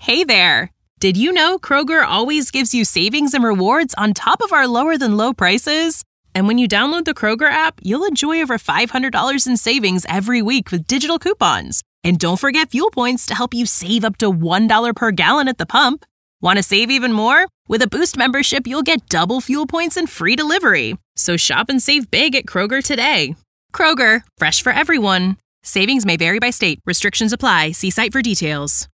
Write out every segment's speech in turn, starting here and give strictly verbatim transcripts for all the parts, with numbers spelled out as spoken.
Hey there! Did you know Kroger always gives you savings and rewards on top of our lower-than-low prices? And when you download the Kroger app, you'll enjoy over five hundred dollars in savings every week with digital coupons. And don't forget fuel points to help you save up to one dollar per gallon at the pump. Want to save even more? With a Boost membership, you'll get double fuel points and free delivery. So shop and save big at Kroger today. Kroger, fresh for everyone. Savings may vary by state. Restrictions apply. See site for details.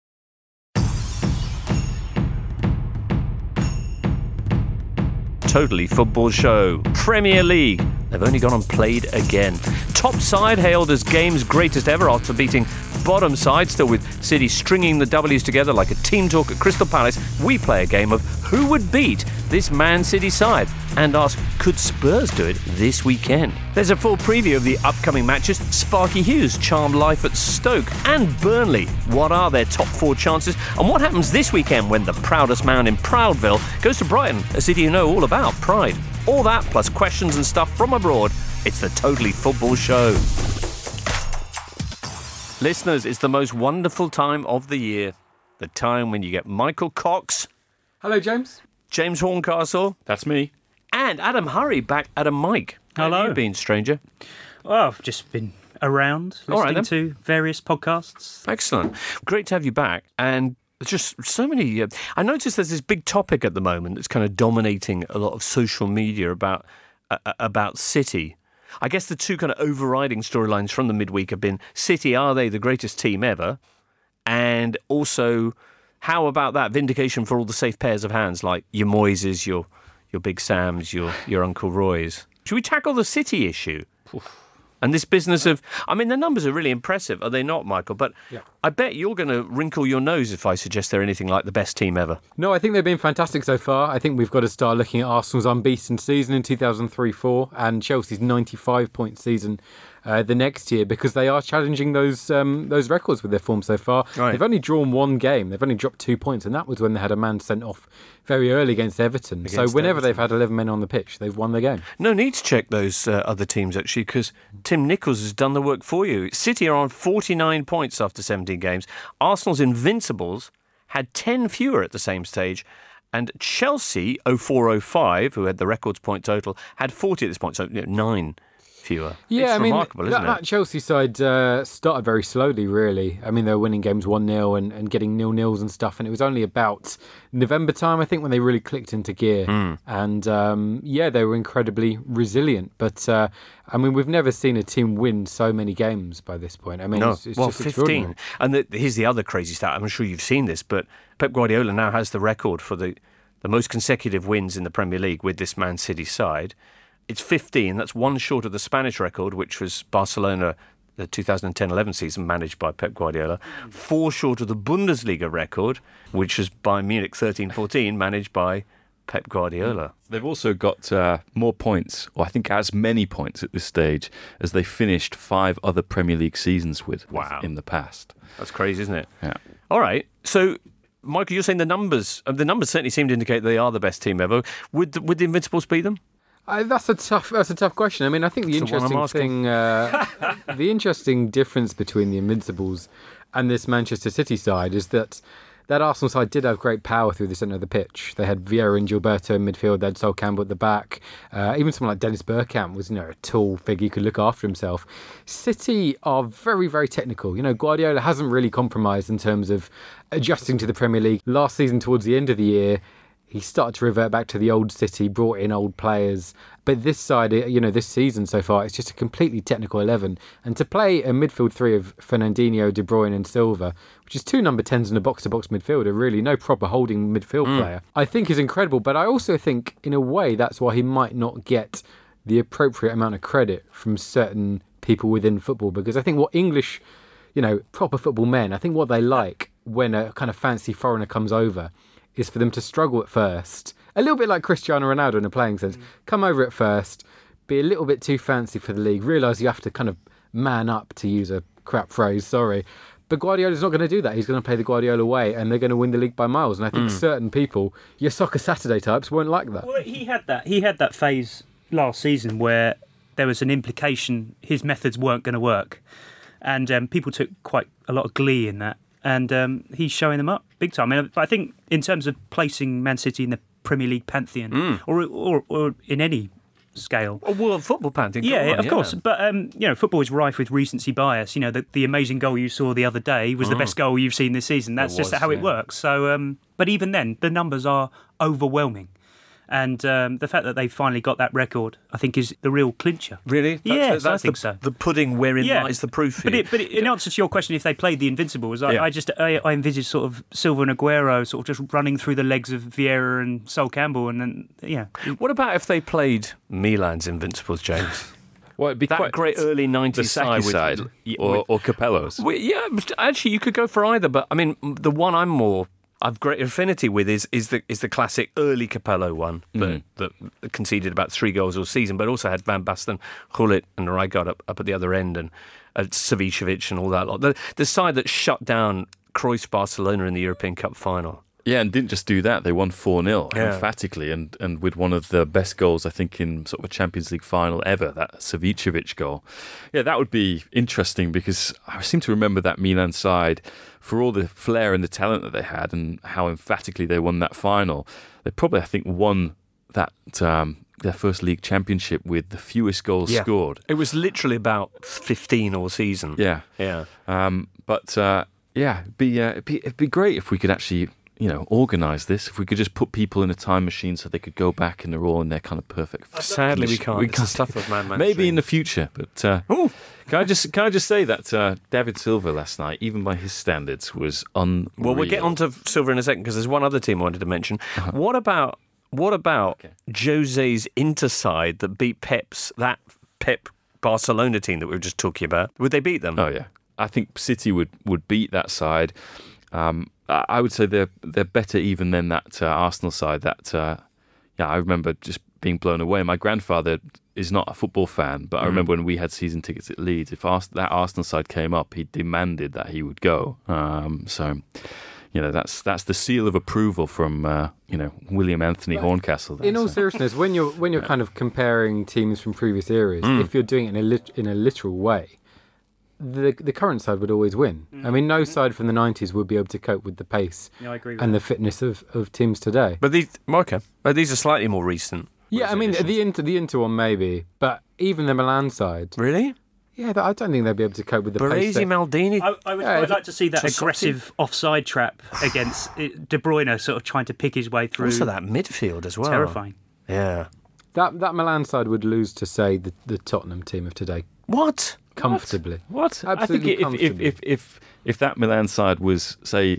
Totally Football Show. Premier League. They've only gone and played again. Top side hailed as game's greatest ever after beating bottom side, still with City stringing the W's together like a team talk at Crystal Palace. We play a game of who would beat this Man City side and ask, could Spurs do it this weekend? There's a full preview of the upcoming matches. Sparky Hughes charmed life at Stoke and Burnley. What are their top four chances? And what happens this weekend when the proudest man in Proudville goes to Brighton, a city you know all about, pride? All that plus questions and stuff from abroad. It's the Totally Football Show. Listeners, it's the most wonderful time of the year. The time when you get Michael Cox. Hello, James. James Horncastle. That's me. And Adam Hurrey back at a mic. How Hello. have you been, stranger? Oh, I've just been around listening All right, then. to various podcasts. Excellent. Great to have you back. And just so many... Uh, I noticed there's this big topic at the moment that's kind of dominating a lot of social media about uh, about City. I guess the two kind of overriding storylines from the midweek have been City, are they the greatest team ever? And also, how about that vindication for all the safe pairs of hands, like your Moises, your your Big Sams, your, your Uncle Roys? Should we tackle the City issue? Oof. And this business of, I mean, the numbers are really impressive, are they not, Michael? But yeah. I bet you're going to wrinkle your nose if I suggest they're anything like the best team ever. No, I think they've been fantastic so far. I think we've got to start looking at Arsenal's unbeaten season in two thousand three four and Chelsea's ninety-five point season uh, the next year, because they are challenging those um, those records with their form so far. Right. They've only drawn one game. They've only dropped two points, and that was when they had a man sent off very early against Everton. Against so whenever Everton. They've had eleven men on the pitch, they've won the game. No need to check those uh, other teams, actually, because Tim Nichols has done the work for you. City are on forty-nine points after seventeen games. Arsenal's Invincibles had ten fewer at the same stage. And Chelsea, oh four oh five, who had the records point total, had forty at this point, so you know, nine fewer. Yeah, it's I mean, remarkable, that, isn't it? that Chelsea side uh, started very slowly, really. I mean, they were winning games one nil and, and getting nil-nils and stuff, and it was only about November time, I think, when they really clicked into gear. Mm. And, um, yeah, they were incredibly resilient. But, uh, I mean, we've never seen a team win so many games by this point. I mean, no. it's, it's well, just fifteen. And the, here's the other crazy stat. I'm sure you've seen this, but Pep Guardiola now has the record for the, the most consecutive wins in the Premier League with this Man City side. It's fifteen. That's one short of the Spanish record, which was Barcelona, the two thousand ten eleven season, managed by Pep Guardiola. Four short of the Bundesliga record, which was Bayern Munich thirteen fourteen, managed by Pep Guardiola. They've also got uh, more points, or I think as many points at this stage, as they finished five other Premier League seasons with wow. in the past. That's crazy, isn't it? Yeah. All right. So, Michael, you're saying the numbers, the numbers certainly seem to indicate they are the best team ever. Would, would the Invincibles beat them? Uh, that's a tough. That's a tough question. I mean, I think the That's interesting the thing, uh, the interesting difference between the Invincibles and this Manchester City side is that that Arsenal side did have great power through the centre of the pitch. They had Vieira and Gilberto in midfield. They had Sol Campbell at the back. Uh, even someone like Dennis Bergkamp was, you know, a tall figure who could look after himself. City are very, very technical. You know, Guardiola hasn't really compromised in terms of adjusting to the Premier League. Last season, towards the end of the year, he started to revert back to the old City, brought in old players. But this side, you know, this season so far, it's just a completely technical eleven. And to play a midfield three of Fernandinho, De Bruyne and Silva, which is two number tens and a box-to-box midfielder, really, no proper holding midfield mm. player, I think is incredible. But I also think, in a way, that's why he might not get the appropriate amount of credit from certain people within football. Because I think what English, you know, proper football men, I think what they like when a kind of fancy foreigner comes over is for them to struggle at first. A little bit like Cristiano Ronaldo in a playing sense. Mm. Come over at first, be a little bit too fancy for the league, realise you have to kind of man up, to use a crap phrase, sorry. But Guardiola's not going to do that. He's going to play the Guardiola way, and they're going to win the league by miles. And I think mm. certain people, your Soccer Saturday types, won't like that. Well, he had that. He had that phase last season where there was an implication his methods weren't going to work. And um, people took quite a lot of glee in that. and um, he's showing them up big time. I, mean, I think in terms of placing Man City in the Premier League pantheon, mm. or, or or in any scale. A world football pantheon. Yeah, on, of yeah. course. But, um, you know, football is rife with recency bias. You know, the, the amazing goal you saw the other day was mm. the best goal you've seen this season. That's it just was, how yeah. it works. So, um, but even then, the numbers are overwhelming. And um, the fact that they finally got that record, I think, is the real clincher. Really? That's, yes, that's I think the, so. The pudding wherein yeah. lies the proof. But, here. it, but it, in answer to your question, if they played the Invincibles, I, Yeah. I just I, I envisage sort of Silva and Aguero sort of just running through the legs of Vieira and Sol Campbell, and then yeah. What about if they played Milan's Invincibles, James? Well, it'd be that quite great early the nineties Saki side, side, with, with, or, or Capello's. Well, yeah, actually, you could go for either. But I mean, the one I'm more I've great affinity with is is the is the classic early Capello one that, mm. that conceded about three goals all season, but also had Van Basten, Gullit, and Rijkaard up, up at the other end, and uh, Savicevic and all that lot. The, the side that shut down Cruyff's Barcelona in the European Cup final. Yeah, and didn't just do that. They won four nil Yeah. emphatically, and, and with one of the best goals, I think, in sort of a Champions League final ever, that Savicevic goal. Yeah, that would be interesting because I seem to remember that Milan side, for all the flair and the talent that they had and how emphatically they won that final, they probably, I think, won that um, their first league championship with the fewest goals Yeah. scored. It was literally about fifteen all season. Yeah. Yeah. Um, but, uh, yeah, it'd be, uh, it'd, be, it'd be great if we could actually... you know, organise this. If we could just put people in a time machine so they could go back and they're all in their kind of perfect. Sadly, we condition. can't. We It's can't. the stuff of man. Maybe in the future, but uh, can I just can I just say that uh, David Silva last night, even by his standards, was unreal. Well, we'll get on to Silva in a second because there's one other team I wanted to mention. Uh-huh. What about what about Okay. Jose's Inter side that beat Pep's that Pep Barcelona team that we were just talking about? Would they beat them? Oh yeah, I think City would, would beat that side. Um, I I would say they're they're better even than that uh, Arsenal side. That uh, yeah, I remember just being blown away. My grandfather is not a football fan, but I remember when we had season tickets at Leeds, if Ars- that Arsenal side came up, he demanded that he would go. Um, so, you know, that's that's the seal of approval from uh, you know William Anthony Horncastle. There, In all so. seriousness, when you're when you're kind of comparing teams from previous eras, if you're doing it in a lit- in a literal way, the the current side would always win. I mean, no side from the nineties would be able to cope with the pace Yeah, I agree with and that. the fitness of, of teams today. But these okay, but these are slightly more recent. Yeah, I mean, the Inter the Inter one maybe, but even the Milan side, Really? yeah, I don't think they'd be able to cope with the pace. Baresi, that- Maldini. I, I would Yeah, quite if- like to see that Tosotti. aggressive offside trap against uh, De Bruyne, sort of trying to pick his way through. Also, that midfield as well. Terrifying. Yeah. That that Milan side would lose to, say, the, the Tottenham team of today What? comfortably. What? I think Absolutely if, if comfortably. if if if that Milan side was, say,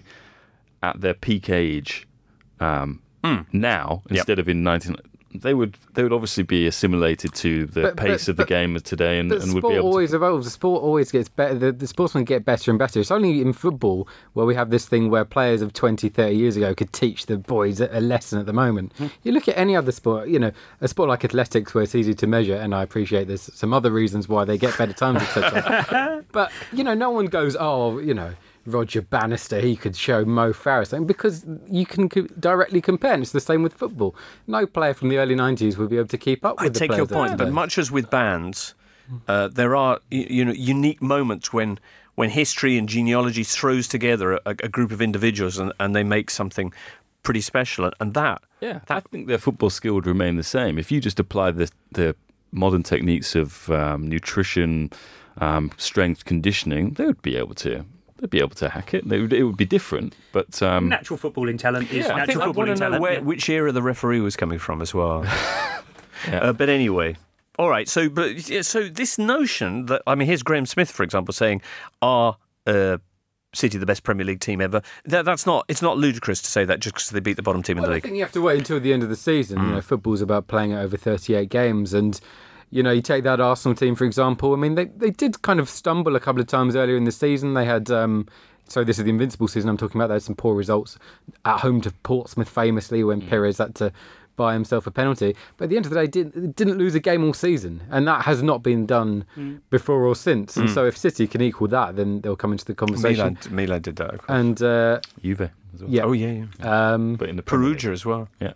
at their peak age um, now instead of in nineteen, they would they would obviously be assimilated to the But- pace but- of the but- game of today, and, The and would sport be able always to. evolves. The sport always gets better. The, the sportsmen get better and better. It's only in football where we have this thing where players of twenty, thirty years ago could teach the boys a, a lesson at the moment. You look at any other sport, you know, a sport like athletics where it's easy to measure, and I appreciate there's some other reasons why they get better times, et cetera. But, you know, no one goes, oh, you know, Roger Bannister, he could show Mo Farah something, because you can co- directly compare, and it's the same with football. No player from the early nineties would be able to keep up I with the take players your of point, but today. much as with bands, uh, there are y- you know unique moments when when history and genealogy throws together a, a group of individuals and, and they make something pretty special, and, and that Yeah, I think their football skill would remain the same if you just apply the the modern techniques of um, nutrition, um, strength, conditioning. They would be able to. They'd be able to hack it. They would, it would be different, but um, Natural footballing talent is I think natural I want to footballing know talent. where, yeah. which era the referee was coming from as well. Yeah. uh, but anyway, all right. So, but yeah, so this notion that I mean, here's Graham Smith, for example, saying, "Are uh, City the best Premier League team ever?" That, that's not. It's not ludicrous to say that just because they beat the bottom team in Well, the I league. think you have to wait until the end of the season. You know, football's about playing it over thirty-eight games, and you know, you take that Arsenal team for example. I mean, they they did kind of stumble a couple of times earlier in the season. They had. Um, So this is the Invincible season I'm talking about. They had some poor results at home to Portsmouth famously when Pires had to buy himself a penalty. But at the end of the day, did, didn't lose a game all season. And that has not been done before or since. And so if City can equal that, then they'll come into the conversation. Milan, Milan did that. Of course. And, uh, Juve as well. yeah. Oh yeah, yeah. Um, But in the Premier League. Perugia as well. Yeah.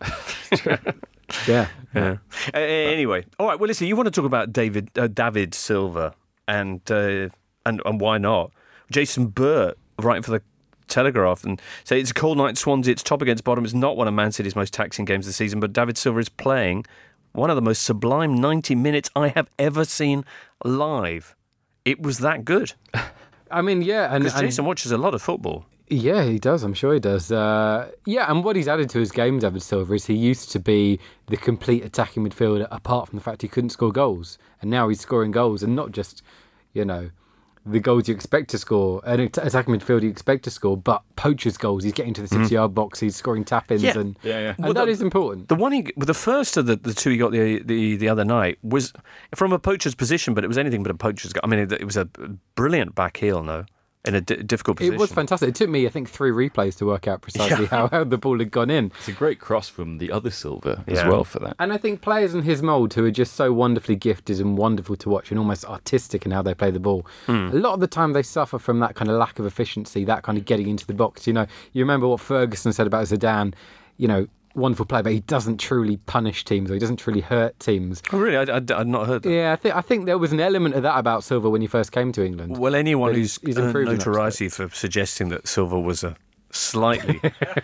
yeah. Yeah. Uh, anyway, all right. Well, listen. You want to talk about David uh, David Silva, and uh, and and why not? Jason Burt writing for the Telegraph and say it's a cold night at Swansea, it's top against bottom, it's not one of Man City's most taxing games of the season, but David Silva is playing one of the most sublime ninety minutes I have ever seen live. It was that good. I mean, yeah. And, Because and Jason watches a lot of football. Yeah, he does. I'm sure he does. Uh, yeah, and what he's added to his game, David Silva, is he used to be the complete attacking midfielder apart from the fact he couldn't score goals. And now he's scoring goals, and not just, you know, the goals you expect to score, an attacking midfielder you expect to score, but poacher's goals. He's getting to the six-yard box, he's scoring tap-ins, Yeah. and, Yeah, yeah. and Well, that the- is important. The one he, well, the first of the, the two he got the, the the other night was from a poacher's position, but it was anything but a poacher's goal. I mean, it, it was a brilliant back heel, no? In a d- difficult position. It was fantastic. It took me, I think, three replays to work out precisely how, how the ball had gone in. It's a great cross from the other Silva as Yeah. well for that. And I think players in his mould who are just so wonderfully gifted and wonderful to watch and almost artistic in how they play the ball, Hmm. a lot of the time they suffer from that kind of lack of efficiency, that kind of getting into the box. You know, you remember what Ferguson said about Zidane, you know, wonderful player, but he doesn't truly punish teams or he doesn't truly hurt teams. Oh, really? I, would not heard that. Yeah, I think I think there was an element of that about Silva when he first came to England. Well, anyone But who's he's- he's earned improved in that notoriety for suggesting that Silva was a slightly,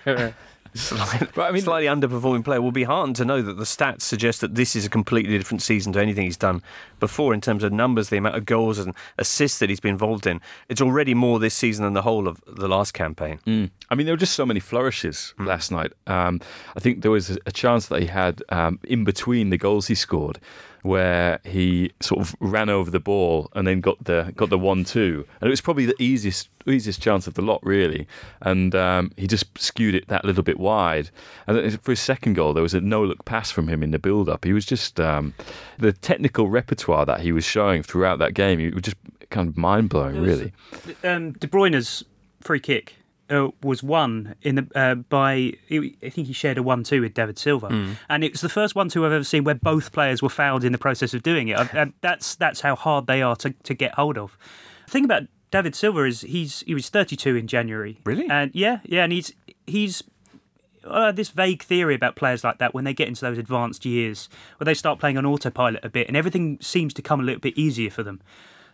slightly, But I mean- slightly underperforming player will be heartened to know that the stats suggest that this is a completely different season to anything he's done before in terms of numbers, the amount of goals and assists that he's been involved in. It's already more this season than the whole of the last campaign. Mm. I mean, there were just so many flourishes last night. Um, I think there was a, a chance that he had um, in between the goals he scored, where he sort of ran over the ball and then got the got the one two, and it was probably the easiest easiest chance of the lot, really. And um, he just skewed it that little bit wide. And then for his second goal, there was a no look pass from him in the build up. He was just um, the technical repertoire that he was showing throughout that game. It was just kind of mind blowing, really. Um, De Bruyne's free kick uh, was won in the uh, by I think he shared a one two with David Silva, Mm. and it was the first one two I've ever seen where both players were fouled in the process of doing it. And that's that's how hard they are to, to get hold of. The thing about David Silva is he's he was thirty-two in January. Really? And yeah, yeah, and he's he's. Uh, this vague theory about players like that when they get into those advanced years where they start playing on autopilot a bit and everything seems to come a little bit easier for them.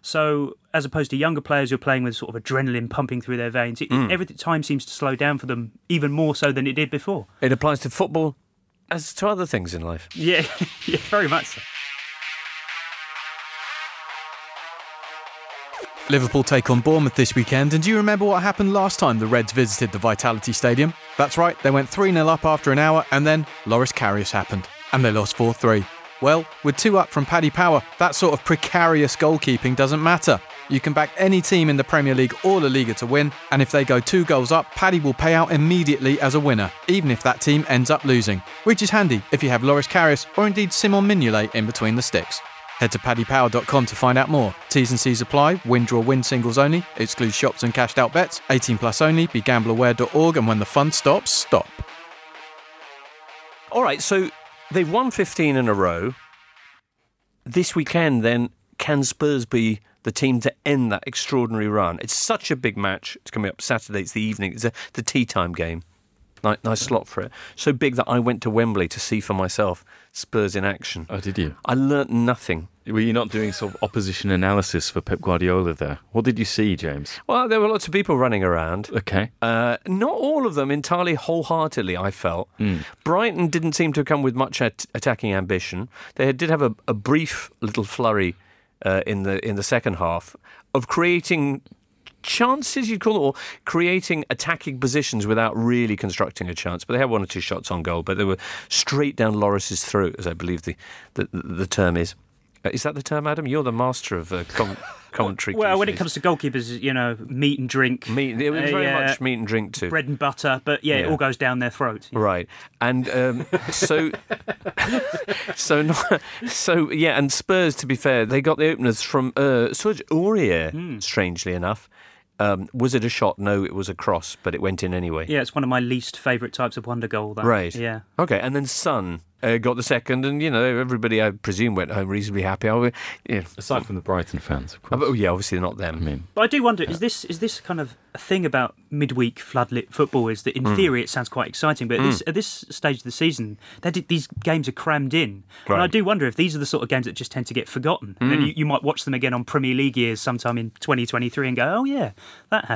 So as opposed to younger players who are playing with sort of adrenaline pumping through their veins, it, Mm. every time seems to slow down for them even more so than it did before. It applies to football as to other things in life. Yeah, yeah, very much so. Liverpool take on Bournemouth this weekend, and do you remember what happened last time the Reds visited the Vitality Stadium? That's right, they went three nil up after an hour, and then Loris Karius happened, and they lost four three. Well, with two up from Paddy Power, that sort of precarious goalkeeping doesn't matter. You can back any team in the Premier League or La Liga to win, and if they go two goals up, Paddy will pay out immediately as a winner, even if that team ends up losing, which is handy if you have Loris Karius or indeed Simon Mignolet in between the sticks. Head to paddy power dot com to find out more. T's and C's apply, win, draw, win singles only, excludes shops and cashed out bets, eighteen plus only, be gamble aware dot org, and when the fun stops, stop. All right, so they've won fifteen in a row. This weekend, then, can Spurs be the team to end that extraordinary run? It's such a big match. It's coming up Saturday. It's the evening. It's a, the tea time game. Nice, nice slot for it. So big that I went to Wembley to see for myself Spurs in action. Oh, did you? I learnt nothing. Were you not doing sort of opposition analysis for Pep Guardiola there? What did you see, James? Well, there were lots of people running around. Okay. Uh, not all of them entirely wholeheartedly, I felt. Brighton didn't seem to come with much at- attacking ambition. They did have a, a brief little flurry uh, in the in the second half of creating chances, you'd call it, or creating attacking positions without really constructing a chance. But they had one or two shots on goal, but they were straight down Loris's throat, as I believe the, the, the term is. Uh, is that the term, Adam? You're the master of uh, com- commentary. Well, when it cliches. comes to goalkeepers, you know, meat and drink. Meat, it was uh, very yeah, much meat and drink too. bread and butter, but yeah, it Yeah. all goes down their throat. Right, and um, so, so, not, so yeah, and Spurs. To be fair, they got the openers from uh, Serge Aurier. Strangely enough, um, was it a shot? No, it was a cross, but it went in anyway. Yeah, it's one of my least favourite types of wonder goal. That. Right. Yeah. Okay, and then Son uh, got the second, and you know everybody, I presume, went home reasonably happy. I, yeah. Aside from the Brighton fans, of course. Oh, yeah, obviously not them. I mean, But I do wonder, is this is this kind of a thing about midweek floodlit football? Is that in Hmm. theory it sounds quite exciting, but at, this, at this stage of the season, they did, these games are crammed in, and I Right. do wonder if these are the sort of games that just tend to get forgotten. And then you, you might watch them again on Premier League years sometime in twenty twenty-three and go, "Oh yeah, that happened."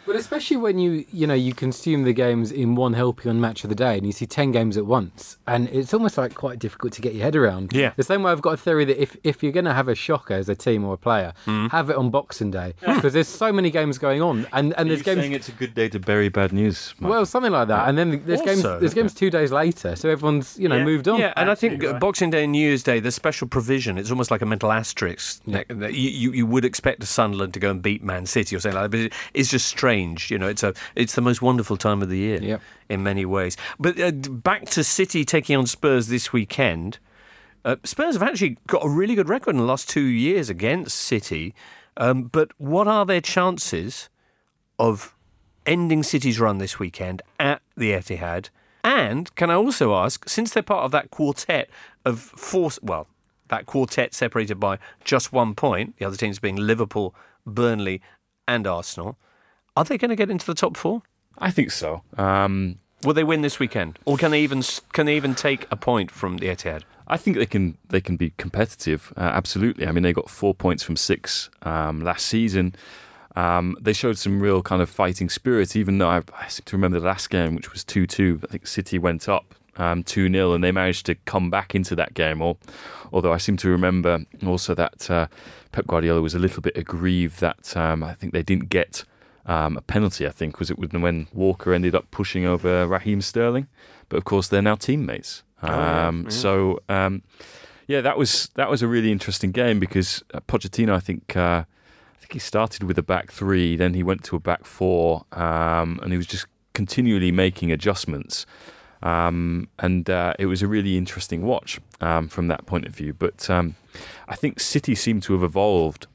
But especially when you you know you consume the games in one helping on Match of the Day, and you see ten games at once, and it's almost like quite difficult to get your head around. Yeah. The same way I've got a theory that if, if you're going to have a shocker as a team or a player, mm. have it on Boxing Day, because there's so many games going on, and, and Are there's you games. saying it's a good day to bury bad news, Mike? Well, something like that, and then there's Also, games there's games two days later, so everyone's you know Yeah. moved on. Yeah, and I think Absolutely right. Boxing Day and New Year's Day, there's special provision. It's almost like a mental asterisk. Yeah. That You, you, you would expect a Sunderland to go and beat Man City or something like that, but it, it's just strange. You know, it's a it's the most wonderful time of the year Yep. in many ways. But uh, back to City taking on Spurs this weekend. Uh, Spurs have actually got a really good record in the last two years against City. Um, but what are their chances of ending City's run this weekend at the Etihad? And can I also ask, since they're part of that quartet of four, well, that quartet separated by just one point, the other teams being Liverpool, Burnley and Arsenal, are they going to get into the top four? I think so. Um, Will they win this weekend? Or can they even can they even take a point from the Etihad? I think they can they can be competitive, uh, absolutely. I mean, they got four points from six um, last season. Um, they showed some real kind of fighting spirit, even though I, I seem to remember the last game, which was two two. I think City went up um, two nil, and they managed to come back into that game. Or, although I seem to remember also that uh, Pep Guardiola was a little bit aggrieved that um, I think they didn't get um, a penalty, I think, was it when Walker ended up pushing over Raheem Sterling. But of course, they're now teammates. Um, oh, yeah, yeah. So, um, yeah, that was that was a really interesting game because uh, Pochettino, I think, uh, I think he started with a back three, then he went to a back four, um, and he was just continually making adjustments. Um, and uh, it was a really interesting watch um, from that point of view. But um, I think City seem to have evolved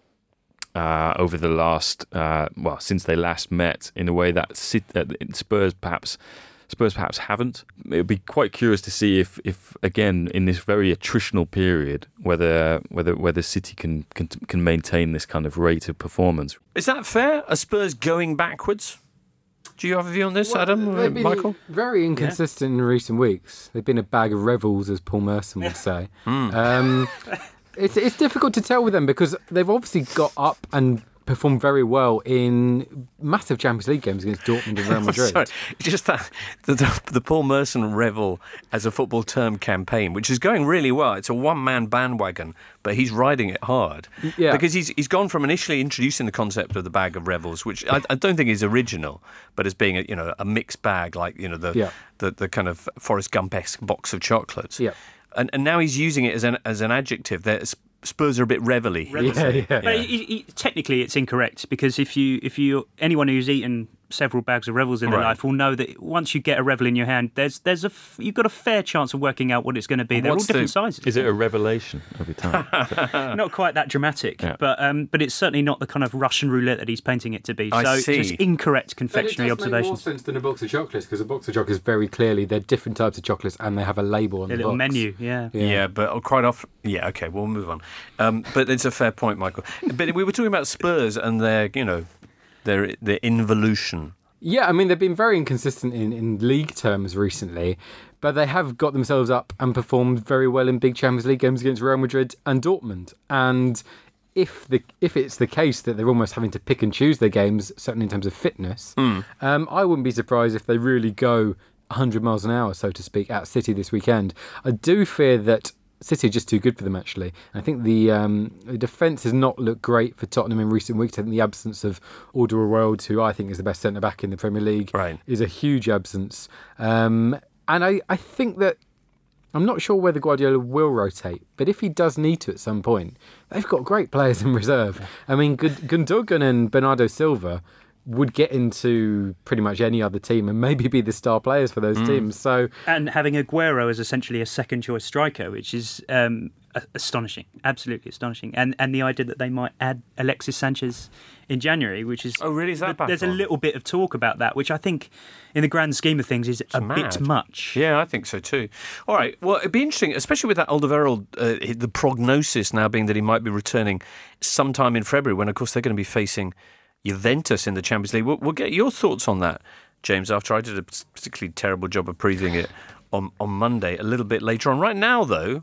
uh, over the last, uh, well, since they last met, in a way that City, uh, Spurs perhaps. Spurs perhaps haven't. It would be quite curious to see if, if again, in this very attritional period, whether whether whether City can, can can maintain this kind of rate of performance. Is that fair? Are Spurs going backwards? Do you have a view on this, Well, Adam? they've been Michael? very inconsistent in recent weeks. They've been a bag of revels, as Paul Merson would say. um, it's it's difficult to tell with them because they've obviously got up and performed very well in massive Champions League games against Dortmund and Real Madrid. Sorry, just that the, the, the Paul Merson revel as a football term campaign, which is going really well. It's a one-man bandwagon, but he's riding it hard. Yeah. Because he's he's gone from initially introducing the concept of the bag of revels, which I, I don't think is original, but as being a you know a mixed bag, like you know the Yeah. the, the kind of Forrest Gump-esque box of chocolates. Yeah. And and now he's using it as an as an adjective. There's Spurs are a bit revelly. Yeah, yeah. But he, he, technically, it's incorrect because if you, if you, anyone who's eaten several bags of Revels in their Right. life will know that once you get a Revel in your hand, there's, there's a, f- you've got a fair chance of working out what it's going to be. They're all What's different the- sizes. Is it a revelation every time? Not quite that dramatic, Yeah. but um, but it's certainly not the kind of Russian roulette that he's painting it to be. I So see. just incorrect But it confectionery does make more observations. sense than a box of chocolates because a box of chocolates very clearly they're different types of chocolates and they have a label on A the little box. menu, yeah. Yeah. but quite often... Yeah, OK, we'll move on. Um, but it's a fair point, Michael. But we were talking about Spurs and their, you know, their their involution. Yeah, I mean, they've been very inconsistent in, in league terms recently, but they have got themselves up and performed very well in big Champions League games against Real Madrid and Dortmund. And if the if it's the case that they're almost having to pick and choose their games, certainly in terms of fitness, Mm. um, I wouldn't be surprised if they really go one hundred miles an hour, so to speak, at City this weekend. I do fear that City are just too good for them, actually. I think the, um, the defence has not looked great for Tottenham in recent weeks. I think the absence of Alderweireld, who I think is the best centre-back in the Premier League, Right. is a huge absence. Um, and I, I think that I'm not sure whether Guardiola will rotate, but if he does need to at some point, they've got great players in reserve. I mean, Gund- Gundogan and Bernardo Silva would get into pretty much any other team and maybe be the star players for those teams. So And having Aguero as essentially a second choice striker, which is um, a- astonishing, absolutely astonishing. And and the idea that they might add Alexis Sanchez in January, which is Oh, really? Is that back there's a on? little bit of talk about that, which I think, in the grand scheme of things, is a mad. bit much. Yeah, I think so too. All right. Well, it'd be interesting, especially with that Alderweireld, uh, the prognosis now being that he might be returning sometime in February, when, of course, they're going to be facing Juventus in the Champions League. We'll, we'll get your thoughts on that, James, after I did a particularly terrible job of previewing it on, on Monday, a little bit later on. Right now, though,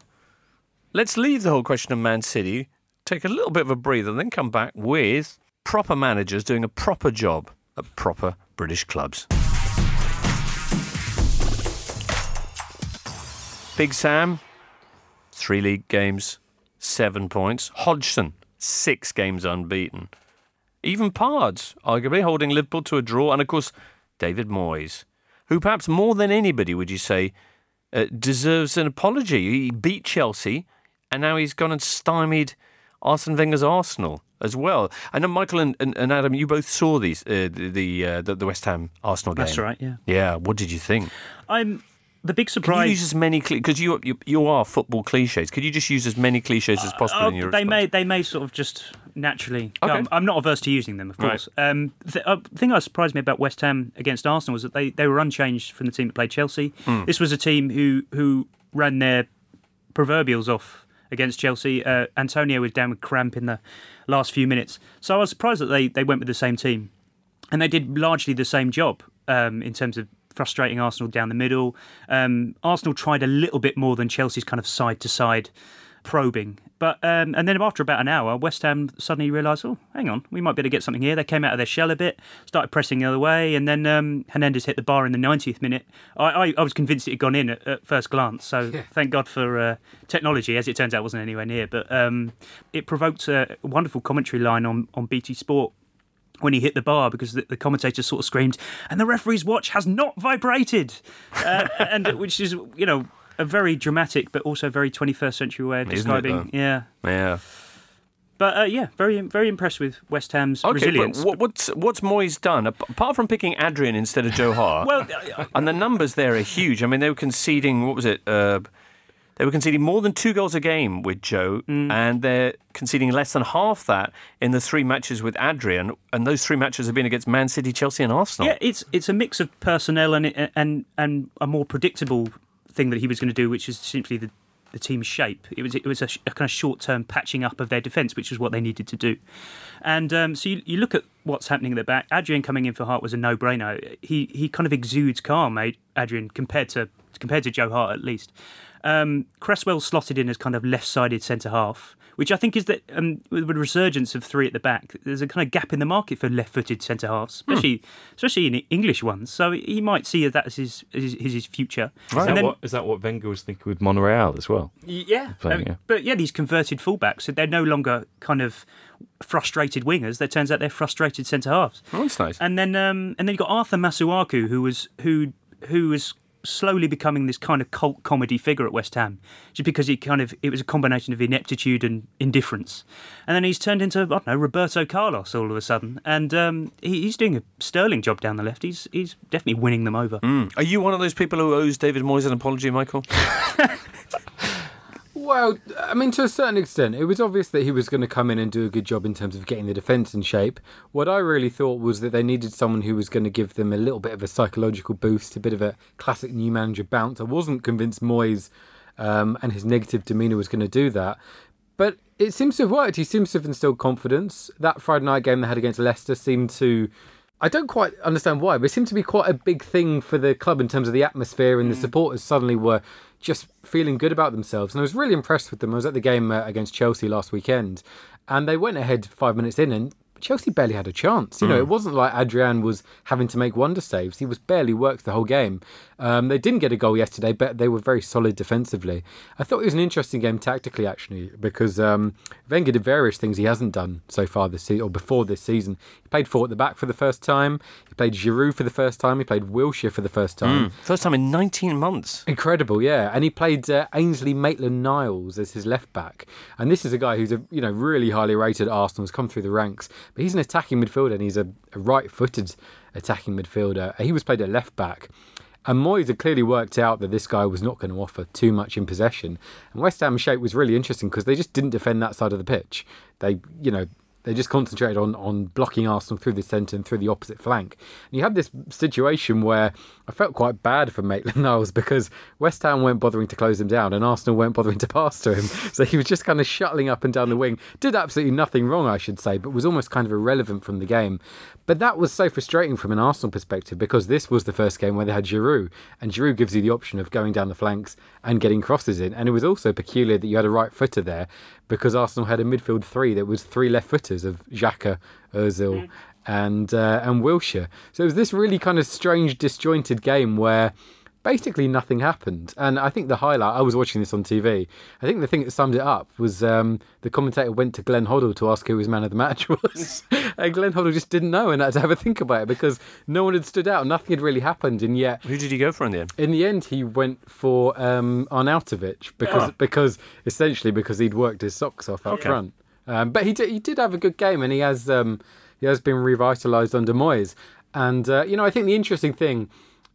let's leave the whole question of Man City, take a little bit of a breather, and then come back with proper managers doing a proper job at proper British clubs. Big Sam, three league games, seven points. Hodgson, six games unbeaten. Even Pards, arguably holding Liverpool to a draw. And of course, David Moyes, who perhaps more than anybody, would you say, uh, deserves an apology. He beat Chelsea, and now he's gone and stymied Arsene Wenger's Arsenal as well. I know Michael and, and, and Adam, you both saw these uh, the the, uh, the the West Ham Arsenal game. That's right, yeah. Yeah, what did you think? I'm the big Can surprise. you use as many because you, you you are football cliches? Could you just use as many cliches as possible Uh, in your they response? may they may sort of just naturally Okay. come. I'm not averse to using them, of Right. course. Um, the uh, thing that surprised me about West Ham against Arsenal was that they, they were unchanged from the team that played Chelsea. Mm. This was a team who who ran their proverbials off against Chelsea. Uh, Antonio was down with cramp in the last few minutes, so I was surprised that they, they went with the same team, and they did largely the same job um, in terms of frustrating Arsenal down the middle. Um, Arsenal tried a little bit more than Chelsea's kind of side-to-side probing. But um, and then after about an hour, West Ham suddenly realised, oh, hang on, we might be able to get something here. They came out of their shell a bit, started pressing the other way, and then um, Hernandez hit the bar in the ninetieth minute. I, I, I was convinced it had gone in at, at first glance, so Yeah. thank God for uh, technology. As it turns out, it wasn't anywhere near. But um, it provoked a wonderful commentary line on, on B T Sport when he hit the bar, because the, the commentator sort of screamed, and the referee's watch has not vibrated, uh, and which is, you know, a very dramatic but also very twenty-first century way of Isn't it, describing. though? Yeah, Yeah. but uh, yeah, very very impressed with West Ham's Okay, resilience. but what, what's what's Moyes done ap- apart from picking Adrian instead of Joe Hart? Well, uh, and the numbers there are huge. I mean, they were conceding what was it? Uh, they were conceding more than two goals a game with Joe, Mm. and they're conceding less than half that in the three matches with Adrian. And those three matches have been against Man City, Chelsea, and Arsenal. yeah, it's it's a mix of personnel and and and a more predictable thing that he was going to do, which is simply the, the team's shape. It was it was a, sh- a kind of short term patching up of their defence, which was what they needed to do. And um, so you, you look at what's happening at the back. Adrian coming in for Hart was a no brainer. He he kind of exudes calm, mate, Adrian, compared to compared to Joe Hart at least. Um, Cresswell slotted in as kind of left sided centre half, which I think is that um, with the resurgence of three at the back, there's a kind of gap in the market for left-footed centre halves, especially Hmm. especially in English ones. So he might see that as his as his, his future. Is, that And then- what, is that what Wenger was thinking with Monreal as well? yeah, Playing, um, yeah. but yeah, these converted fullbacks, so they're no longer kind of frustrated wingers. It turns out they're frustrated centre halves. Oh, that's nice. And then um, and then you got Arthur Masuaku, who was who who was slowly becoming this kind of cult comedy figure at West Ham, just because he kind of it was a combination of ineptitude and indifference. And then he's turned into I don't know Roberto Carlos all of a sudden, and um, he, he's doing a sterling job down the left. He's he's definitely winning them over. Mm. Are you one of those people who owes David Moyes an apology, Michael? Well, I mean, to a certain extent, it was obvious that he was going to come in and do a good job in terms of getting the defence in shape. What I really thought was that they needed someone who was going to give them a little bit of a psychological boost, a bit of a classic new manager bounce. I wasn't convinced Moyes um, and his negative demeanour was going to do that. But it seems to have worked. He seems to have instilled confidence. That Friday night game they had against Leicester seemed to... I don't quite understand why, but it seemed to be quite a big thing for the club in terms of the atmosphere, and the supporters suddenly were just feeling good about themselves. And I was really impressed with them. I was at the game uh, against Chelsea last weekend, and they went ahead five minutes in, and Chelsea barely had a chance. You know, it wasn't like Adrian was having to make wonder saves. He was barely worked the whole game. Um, they didn't get a goal yesterday, but they were very solid defensively. I thought it was an interesting game tactically, actually, because um, Wenger did various things he hasn't done so far this season, or before this season. He played four at the back for the first time. He played Giroud for the first time. He played Wilshere for the first time. Mm. First time in nineteen months. Incredible, yeah. And he played uh, Ainsley Maitland-Niles as his left back. And this is a guy who's a you know really highly rated at Arsenal, has come through the ranks. But he's an attacking midfielder, and he's a, a right-footed attacking midfielder. He was played at left back. And Moyes had clearly worked out that this guy was not going to offer too much in possession. And West Ham's shape was really interesting because they just didn't defend that side of the pitch. They, you know, they just concentrated on, on blocking Arsenal through the centre and through the opposite flank. And you had this situation where I felt quite bad for Maitland-Niles because West Ham weren't bothering to close him down and Arsenal weren't bothering to pass to him. So he was just kind of shuttling up and down the wing. Did absolutely nothing wrong, I should say, but was almost kind of irrelevant from the game. But that was so frustrating from an Arsenal perspective because this was the first game where they had Giroud. And Giroud gives you the option of going down the flanks and getting crosses in. And it was also peculiar that you had a right footer there because Arsenal had a midfield three that was three left footers of Xhaka, Ozil and uh, and Wilshere. So it was this really kind of strange, disjointed game where basically nothing happened. And I think the highlight, I was watching this on T V, I think the thing that summed it up was um, the commentator went to Glenn Hoddle to ask who his man of the match was. And Glenn Hoddle just didn't know and had to have a think about it because no one had stood out. Nothing had really happened. And yet... Who did he go for in the end? In the end, he went for um, Arnautovic because, Oh. because essentially because he'd worked his socks off up Okay. front. Um, but he did, he did have a good game, and he has um, he has been revitalised under Moyes. And, uh, you know, I think the interesting thing,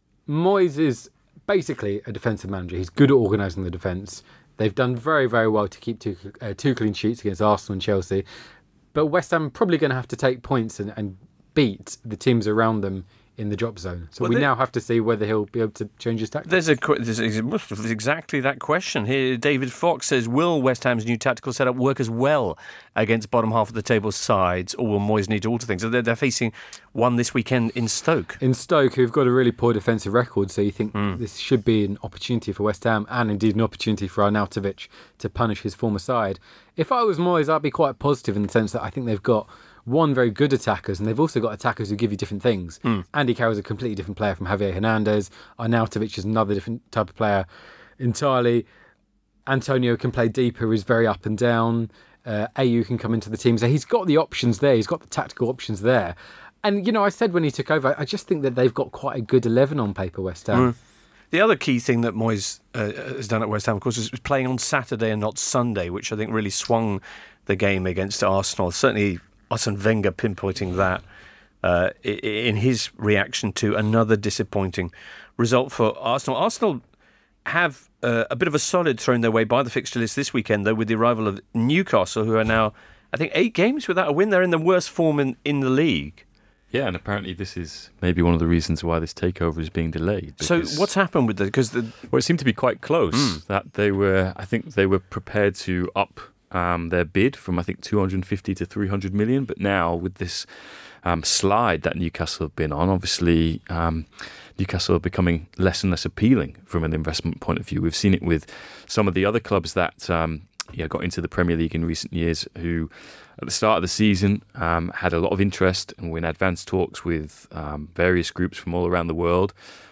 Moyes is basically a defensive manager. He's good at organising the defence. They've done very, very well to keep two, uh, two clean sheets against Arsenal and Chelsea. But West Ham are probably going to have to take points and, and beat the teams around them in the drop zone. So Well, we they- now have to see whether he'll be able to change his tactics. There's a que- there's ex- exactly that question here. David Fox says, "Will West Ham's new tactical setup work as well against bottom half of the table sides, or will Moyes need to alter things?" So they're, they're facing one this weekend in Stoke. In Stoke, who've got a really poor defensive record, so you think this should be an opportunity for West Ham and indeed an opportunity for Arnautovic to punish his former side. If I was Moyes, I'd be quite positive in the sense that I think they've got one, very good attackers, and they've also got attackers who give you different things. Andy Carroll's a completely different player from Javier Hernandez. Arnautovic is another different type of player entirely. Antonio can play deeper, is very up and down. Uh, A U can come into the team. So he's got the options there. He's got the tactical options there. And, you know, I said when he took over, I just think that they've got quite a good eleven on paper, West Ham. The other key thing that Moyes uh, has done at West Ham, of course, is playing on Saturday and not Sunday, which I think really swung the game against Arsenal. Certainly, Arsene Wenger pinpointing that uh, i- in his reaction to another disappointing result for Arsenal. Arsenal have uh, a bit of a solid thrown their way by the fixture list this weekend, though, with the arrival of Newcastle, who are now, I think, eight games without a win. They're in the worst form in, in the league. Yeah, and apparently this is maybe one of the reasons why this takeover is being delayed. So because- what's happened with the... Because the Well, it seemed to be quite close. That they were, I think, they were prepared to up um, their bid from I think two hundred fifty to three hundred million. But now with this um, slide that Newcastle have been on, obviously um, Newcastle are becoming less and less appealing from an investment point of view. We've seen it with some of the other clubs that um, yeah, got into the Premier League in recent years, who at the start of the season um, had a lot of interest and were in advanced talks with um, various groups from all around the world,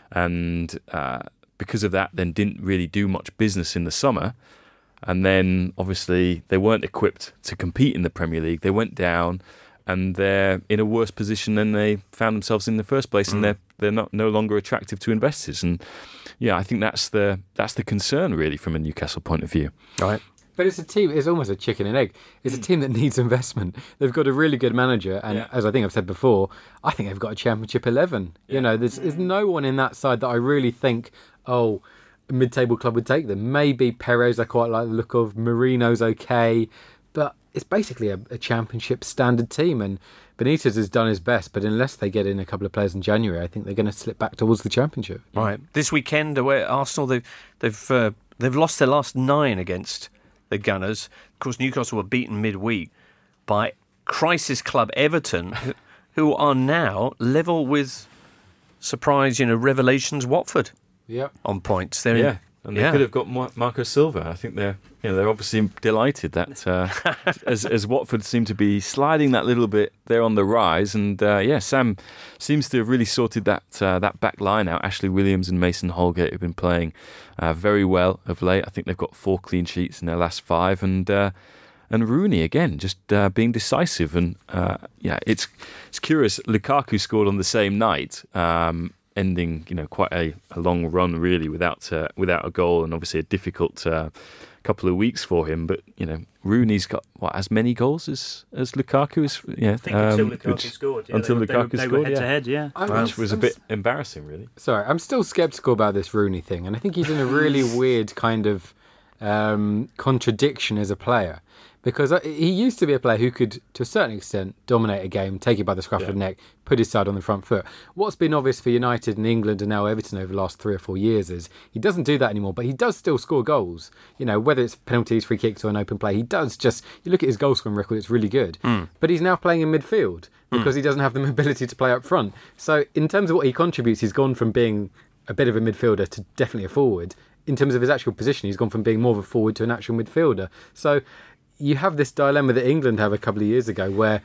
and uh, because of that then didn't really do much business in the summer, and then obviously they weren't equipped to compete in the Premier League. They went down and they're in a worse position than they found themselves in the first place, and they're they're not no longer attractive to investors. And yeah, I think that's the that's the concern really from a Newcastle point of view. right. But it's a team, it's almost a chicken and egg. It's a team that needs investment. They've got a really good manager, and Yeah. as I think I've said before, I think they've got a championship eleven. You know, there's, there's no one in that side that I really think, oh, a mid-table club would take them. Maybe Perez I quite like the look of, Marino's okay, but it's basically a, a championship standard team, and Benitez has done his best, but unless they get in a couple of players in January, I think they're going to slip back towards the championship. Right. This weekend, away at Arsenal, they've they've uh, they've lost their last nine against the Gunners. Of course, Newcastle were beaten midweek by crisis club Everton, who- who are now level with, surprise, you know, revelations Watford Yep. on points. They're Yeah, in, and they yeah. could have got Mar- Marco Silva. I think they're you know they're obviously delighted that uh, as as Watford seem to be sliding that little bit, they're on the rise. And uh, yeah, Sam seems to have really sorted that uh, that back line out. Ashley Williams and Mason Holgate have been playing uh, very well of late. I think they've got four clean sheets in their last five, and uh, and Rooney again just uh, being decisive. And uh, yeah, it's it's curious. Lukaku scored on the same night. Um, ending, you know, quite a, a long run really without uh, without a goal, and obviously a difficult uh, couple of weeks for him. But you know, Rooney's got what as many goals as as Lukaku is. Yeah, I think until um, Lukaku which- scored. Yeah, until they, Lukaku they, were- they scored, were head yeah. to head. Yeah. I'm- which was a I'm bit embarrassing, really. Sorry, I'm still sceptical about this Rooney thing, and I think he's in a really weird kind of um, contradiction as a player, because I- he used to be a player who could, to a certain extent, dominate a game, take it by the scruff of the neck, put his side on the front foot. What's been obvious for United and England and now Everton over the last three or four years is he doesn't do that anymore, but he does still score goals. You know, whether it's penalties, free kicks, or an open play, he does just. You look at his goal scoring record; it's really good. But he's now playing in midfield because he doesn't have the mobility to play up front. So, in terms of what he contributes, he's gone from being a bit of a midfielder to definitely a forward. In terms of his actual position, he's gone from being more of a forward to an actual midfielder. So you have this dilemma that England have a couple of years ago where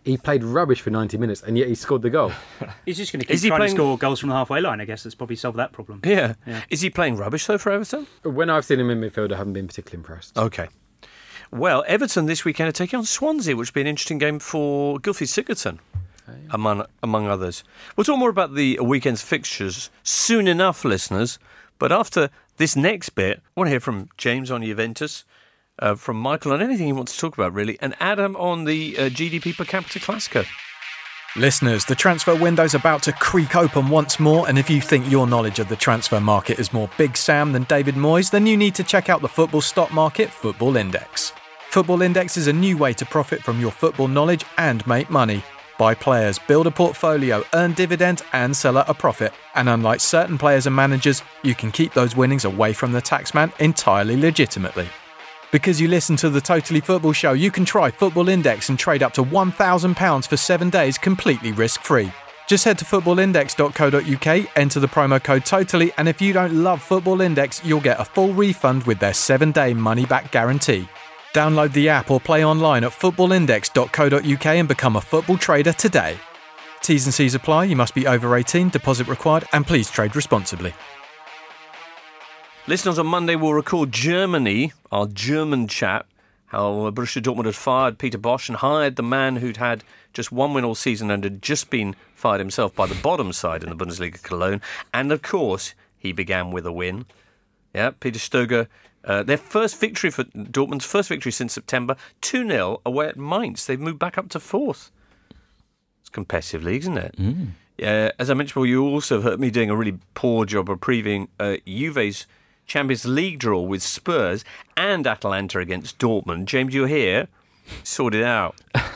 he played rubbish for ninety minutes, and yet he scored the goal. He's just going to keep Is he trying playing- to score goals from the halfway line. I guess that's probably solved that problem. Yeah. Yeah. Is he playing rubbish, though, for Everton? When I've seen him in midfield, I haven't been particularly impressed. Okay. Well, Everton this weekend are taking on Swansea, which will be an interesting game for Gylfi Sigurdsson, among, among others. We'll talk more about the weekend's fixtures soon enough, listeners. But after this next bit, I want to hear from James on Juventus, uh, from Michael on anything he wants to talk about, really, and Adam on the uh, G D P per capita Classico. Listeners, the transfer window's about to creak open once more, and if you think your knowledge of the transfer market is more Big Sam than David Moyes, then you need to check out the football stock market Football Index. Football Index is a new way to profit from your football knowledge and make money. Buy players, build a portfolio, earn dividends and sell at a profit. And unlike certain players and managers, you can keep those winnings away from the taxman entirely legitimately. Because you listen to the Totally Football Show, you can try Football Index and trade up to one thousand pounds for seven days completely risk-free. Just head to football index dot co dot uk, enter the promo code TOTALLY, and if you don't love Football Index, you'll get a full refund with their seven-day money-back guarantee. Download the app or play online at football index dot co dot uk and become a football trader today. T's and C's apply, you must be over eighteen, deposit required, and please trade responsibly. Listeners, on Monday will recall Germany, our German chap, how Borussia Dortmund had fired Peter Bosch and hired the man who'd had just one win all season and had just been fired himself by the bottom side in the Bundesliga, Cologne. And, of course, he began with a win. Yeah, Peter Stöger, uh, their first victory for Dortmund's first victory since September, two nil away at Mainz. They've moved back up to fourth. It's competitive league, isn't it? Mm. Uh, as I mentioned before, you also have heard me doing a really poor job of previewing uh, Juve's Champions League draw with Spurs and Atalanta against Dortmund. James, you're here. Sort it out.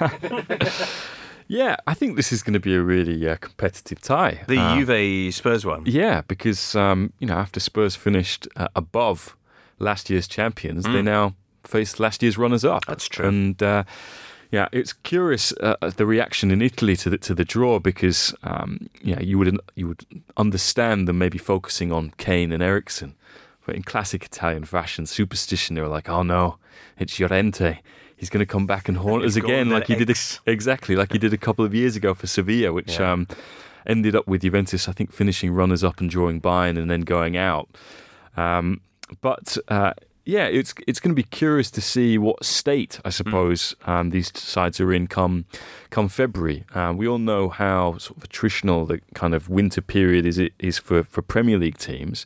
Yeah, I think this is going to be a really uh, competitive tie. The uh, Juve Spurs one. Yeah, because um, you know, after Spurs finished uh, above last year's champions, mm. they now face last year's runners-up. That's true. And uh, yeah, it's curious uh, the reaction in Italy to the to the draw because um, yeah, you would you would understand them maybe focusing on Kane and Eriksen. But in classic Italian fashion, superstition, they were like, oh no, it's Llorente. He's going to come back and haunt us again like he did a, exactly like he did a couple of years ago for Sevilla, which yeah. um, ended up with Juventus, I think, finishing runners-up and drawing Bayern and then going out. Um, but uh, yeah, it's it's going to be curious to see what state, I suppose, mm. um, these sides are in come come February. Uh, we all know how sort of attritional the kind of winter period is it is for, for Premier League teams.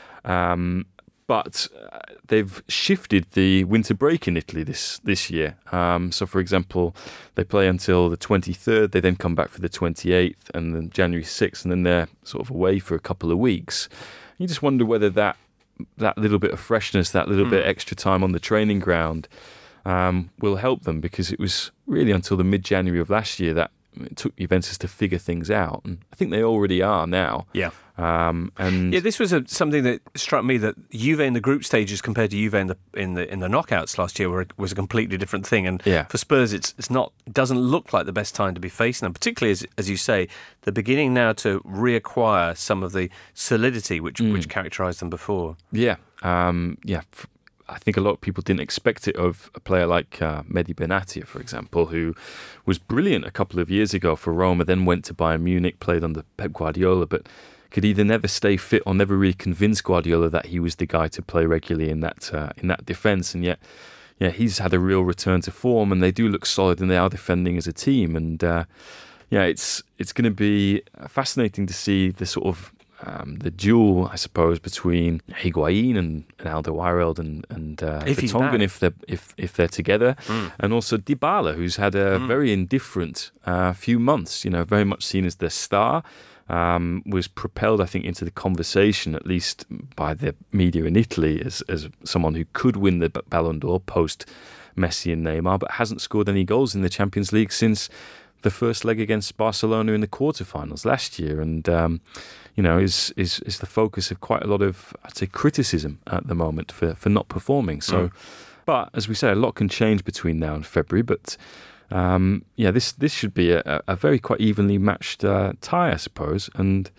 Um, but uh, they've shifted the winter break in Italy this this year. Um, so, for example, they play until the twenty-third. They then come back for the twenty-eighth and then January sixth, and then they're sort of away for a couple of weeks. You just wonder whether that that little bit of freshness, that little mm. bit extra time on the training ground um, will help them, because it was really until the mid-January of last year that it took Juventus to figure things out, and I think they already are now. Yeah. Um, and yeah, this was a, something that struck me, that Juve in the group stages compared to Juve in the in the in the knockouts last year were, was a completely different thing. And yeah. for Spurs, it's it's not it doesn't look like the best time to be facing them, particularly as as you say, they're beginning now to reacquire some of the solidity which mm. which characterised them before. Yeah, um, yeah. F- I think a lot of people didn't expect it of a player like uh, Mehdi Benatia, for example, who was brilliant a couple of years ago for Roma, then went to Bayern Munich, played under Pep Guardiola, but could either never stay fit or never really convince Guardiola that he was the guy to play regularly in that uh, in that defence. And yet, yeah, he's had a real return to form, and they do look solid, and they are defending as a team. And uh, yeah, it's it's going to be fascinating to see the sort of Um, the duel, I suppose, between Higuain and, and Alderweireld and and uh, if Vertonghen, if they're if if they're together, mm. and also Dybala, who's had a mm. very indifferent uh, few months. You know, very much seen as the star, um, was propelled, I think, into the conversation, at least by the media in Italy, as as someone who could win the Ballon d'Or post Messi and Neymar, but hasn't scored any goals in the Champions League since the first leg against Barcelona in the quarterfinals last year, and um, you know is, is is the focus of quite a lot of, I'd say, criticism at the moment for, for not performing. So, mm. but as we say, a lot can change between now and February. But um, yeah, this this should be a, a very quite evenly matched uh, tie, I suppose. And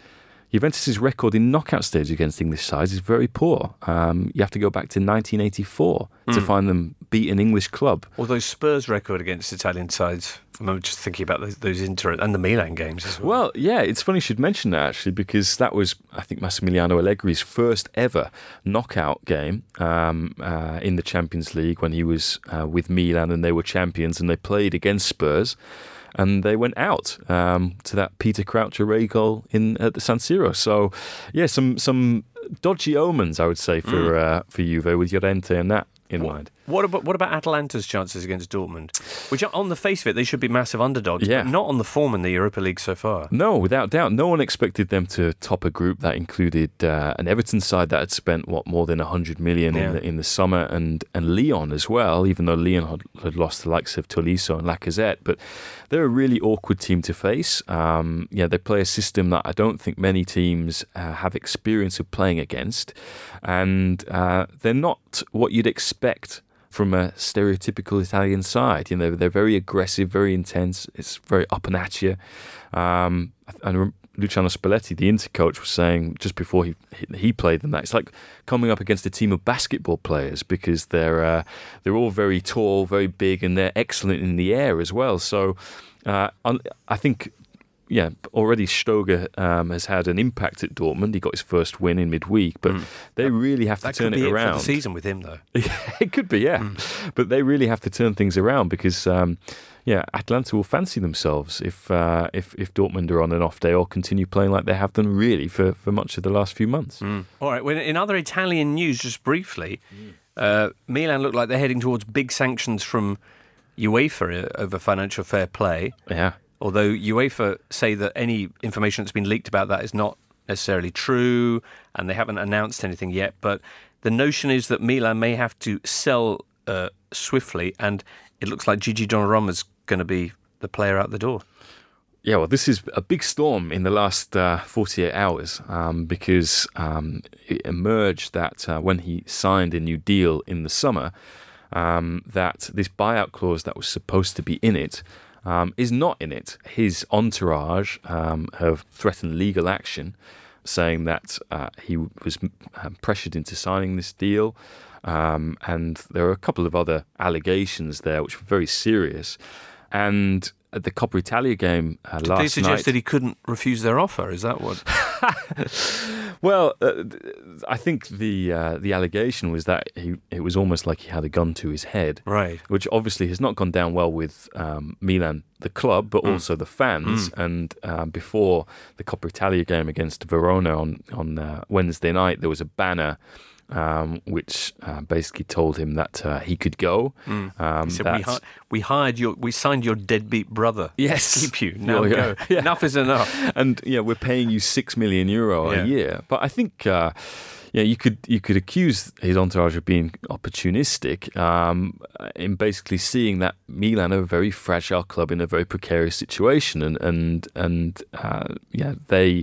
Juventus's record in knockout stages against English sides is very poor. Um, you have to go back to nineteen eighty-four mm. to find them beat an English club. Although Spurs' record against Italian sides, I'm just thinking about those, those Inter and the Milan games as well. Well, yeah, it's funny you should mention that, actually, because that was, I think, Massimiliano Allegri's first ever knockout game um, uh, in the Champions League when he was uh, with Milan and they were champions and they played against Spurs. And they went out um, to that Peter Crouch away goal in at the San Siro. So, yeah, some some dodgy omens, I would say, for mm. uh, for Juve with Llorente and that in what, mind. What about what about Atalanta's chances against Dortmund? Which, on the face of it, they should be massive underdogs, yeah. but not on the form in the Europa League so far. No, without doubt. No one expected them to top a group that included uh, an Everton side that had spent, what, more than one hundred million yeah. in, the, in the summer, and, and Lyon as well, even though Lyon had, had lost the likes of Tolisso and Lacazette. But they're a really awkward team to face. Um, yeah, they play a system that I don't think many teams uh, have experience of playing against. And uh, they're not what you'd expect from a stereotypical Italian side. You know, they're very aggressive, very intense. It's very up and at you. Um, and Luciano Spalletti, the Inter coach, was saying just before he he played them that it's like coming up against a team of basketball players because they're uh, they're all very tall, very big, and they're excellent in the air as well. So uh, I think. Yeah, already Stoger um, has had an impact at Dortmund. He got his first win in midweek, but mm. they really have to that turn could be it around. It for the season with him, though. It could be, yeah. Mm. But they really have to turn things around because, um, yeah, Atalanta will fancy themselves if uh, if if Dortmund are on an off day or continue playing like they have done really for, for much of the last few months. Mm. All right. Well, in other Italian news, just briefly, mm. uh, Milan look like they're heading towards big sanctions from UEFA over financial fair play. Yeah. Although UEFA say that any information that's been leaked about that is not necessarily true, and they haven't announced anything yet. But the notion is that Milan may have to sell uh, swiftly, and it looks like Gigi Donnarumma's going to be the player out the door. Yeah, well, this is a big storm in the last uh, forty-eight hours um, because um, it emerged that uh, when he signed a new deal in the summer, um, that this buyout clause that was supposed to be in it Um, is not in it. His entourage um, have threatened legal action, saying that uh, he was um, pressured into signing this deal. Um, and there are a couple of other allegations there, which were very serious. And at the Coppa Italia game uh, Did last they suggest night, that he couldn't refuse their offer? Is that what? Well, uh, I think the uh, the allegation was that he it was almost like he had a gun to his head, right? Which obviously has not gone down well with um, Milan, the club, but mm. also the fans. Mm. And uh, before the Coppa Italia game against Verona on on uh, Wednesday night, there was a banner Um, which uh, basically told him that uh, he could go. Mm. Um, he said, we, hi- we hired your, we signed your deadbeat brother. Yes, to keep you. Now yeah, go. Yeah. Enough is enough. And yeah, we're paying you six million euro yeah. a year. But I think, uh, yeah, you could you could accuse his entourage of being opportunistic um, in basically seeing that Milan are a very fragile club in a very precarious situation, and and and uh, yeah, they.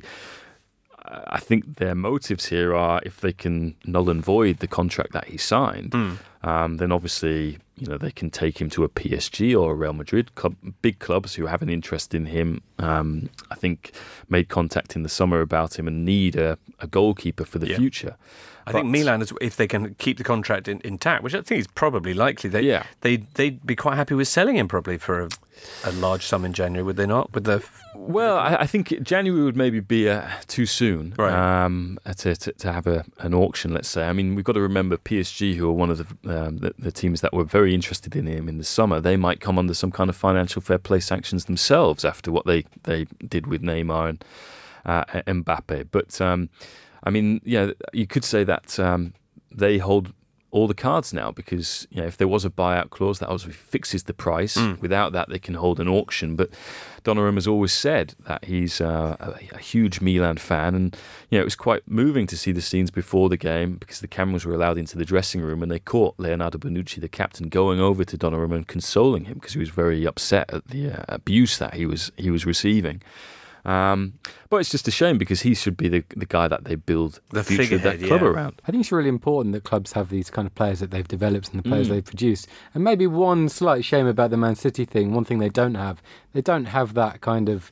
I think their motives here are if they can null and void the contract that he signed, mm. um, then obviously you know they can take him to a P S G or a Real Madrid club, big clubs who have an interest in him. Um, I think made contact in the summer about him and need a, a goalkeeper for the yeah. future. I but, think Milan, if they can keep the contract in, intact, which I think is probably likely, they yeah. they they'd be quite happy with selling him probably for a, a large sum in January, would they not? With the well, I, I think January would maybe be uh, too soon right. um, to, to to have a, an auction. Let's say. I mean, we've got to remember P S G, who are one of the, um, the the teams that were very interested in him in the summer. They might come under some kind of financial fair play sanctions themselves after what they, they did with Neymar and uh, Mbappe. But um, I mean, yeah, you could say that. Um, They hold all the cards now because you know if there was a buyout clause that obviously fixes the price. Mm. Without that, they can hold an auction. But Donnarumma has always said that he's uh, a, a huge Milan fan, and you know it was quite moving to see the scenes before the game because the cameras were allowed into the dressing room and they caught Leonardo Bonucci, the captain, going over to Donnarumma and consoling him because he was very upset at the uh, abuse that he was he was receiving. Um, but it's just a shame because he should be the the guy that they build the future of that club yeah. around. I think it's really important that clubs have these kind of players that they've developed and the players mm. they've produced. And maybe one slight shame about the Man City thing, one thing they don't have, they don't have that kind of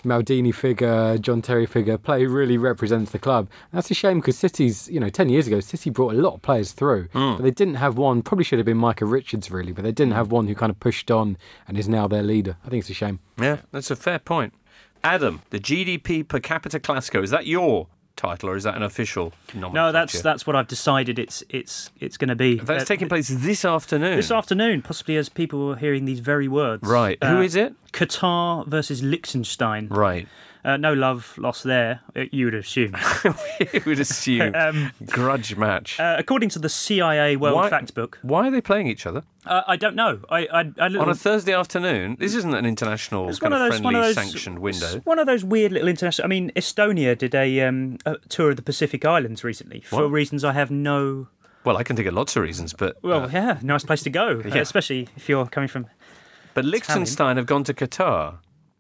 Maldini figure, John Terry figure play really represents the club. And that's a shame because City's, you know, ten years ago, City brought a lot of players through, mm. but they didn't have one, probably should have been Micah Richards really, but they didn't have one who kind of pushed on and is now their leader. I think it's a shame. Yeah, that's a fair point. Adam, the G D P per capita Classico, is that your title or is that an official nomenclature? No, that's that's what I've decided it's it's it's going to be. That's uh, taking place this afternoon. This afternoon, possibly as people are hearing these very words. Right. Uh, Who is it? Qatar versus Liechtenstein. Right. Uh, no love lost there, you would assume. You would assume. um, Grudge match. Uh, according to the C I A World why, Factbook. Why are they playing each other? Uh, I don't know. I, I, I little, On a Thursday afternoon? This isn't an international kind of, those, friendly, of those, sanctioned window. It's one of those weird little international... I mean, Estonia did a, um, a tour of the Pacific Islands recently for what? reasons I have no... Well, I can think of lots of reasons, but... Well, uh, yeah, nice place to go, yeah. uh, especially if you're coming from... But Liechtenstein have gone to Qatar.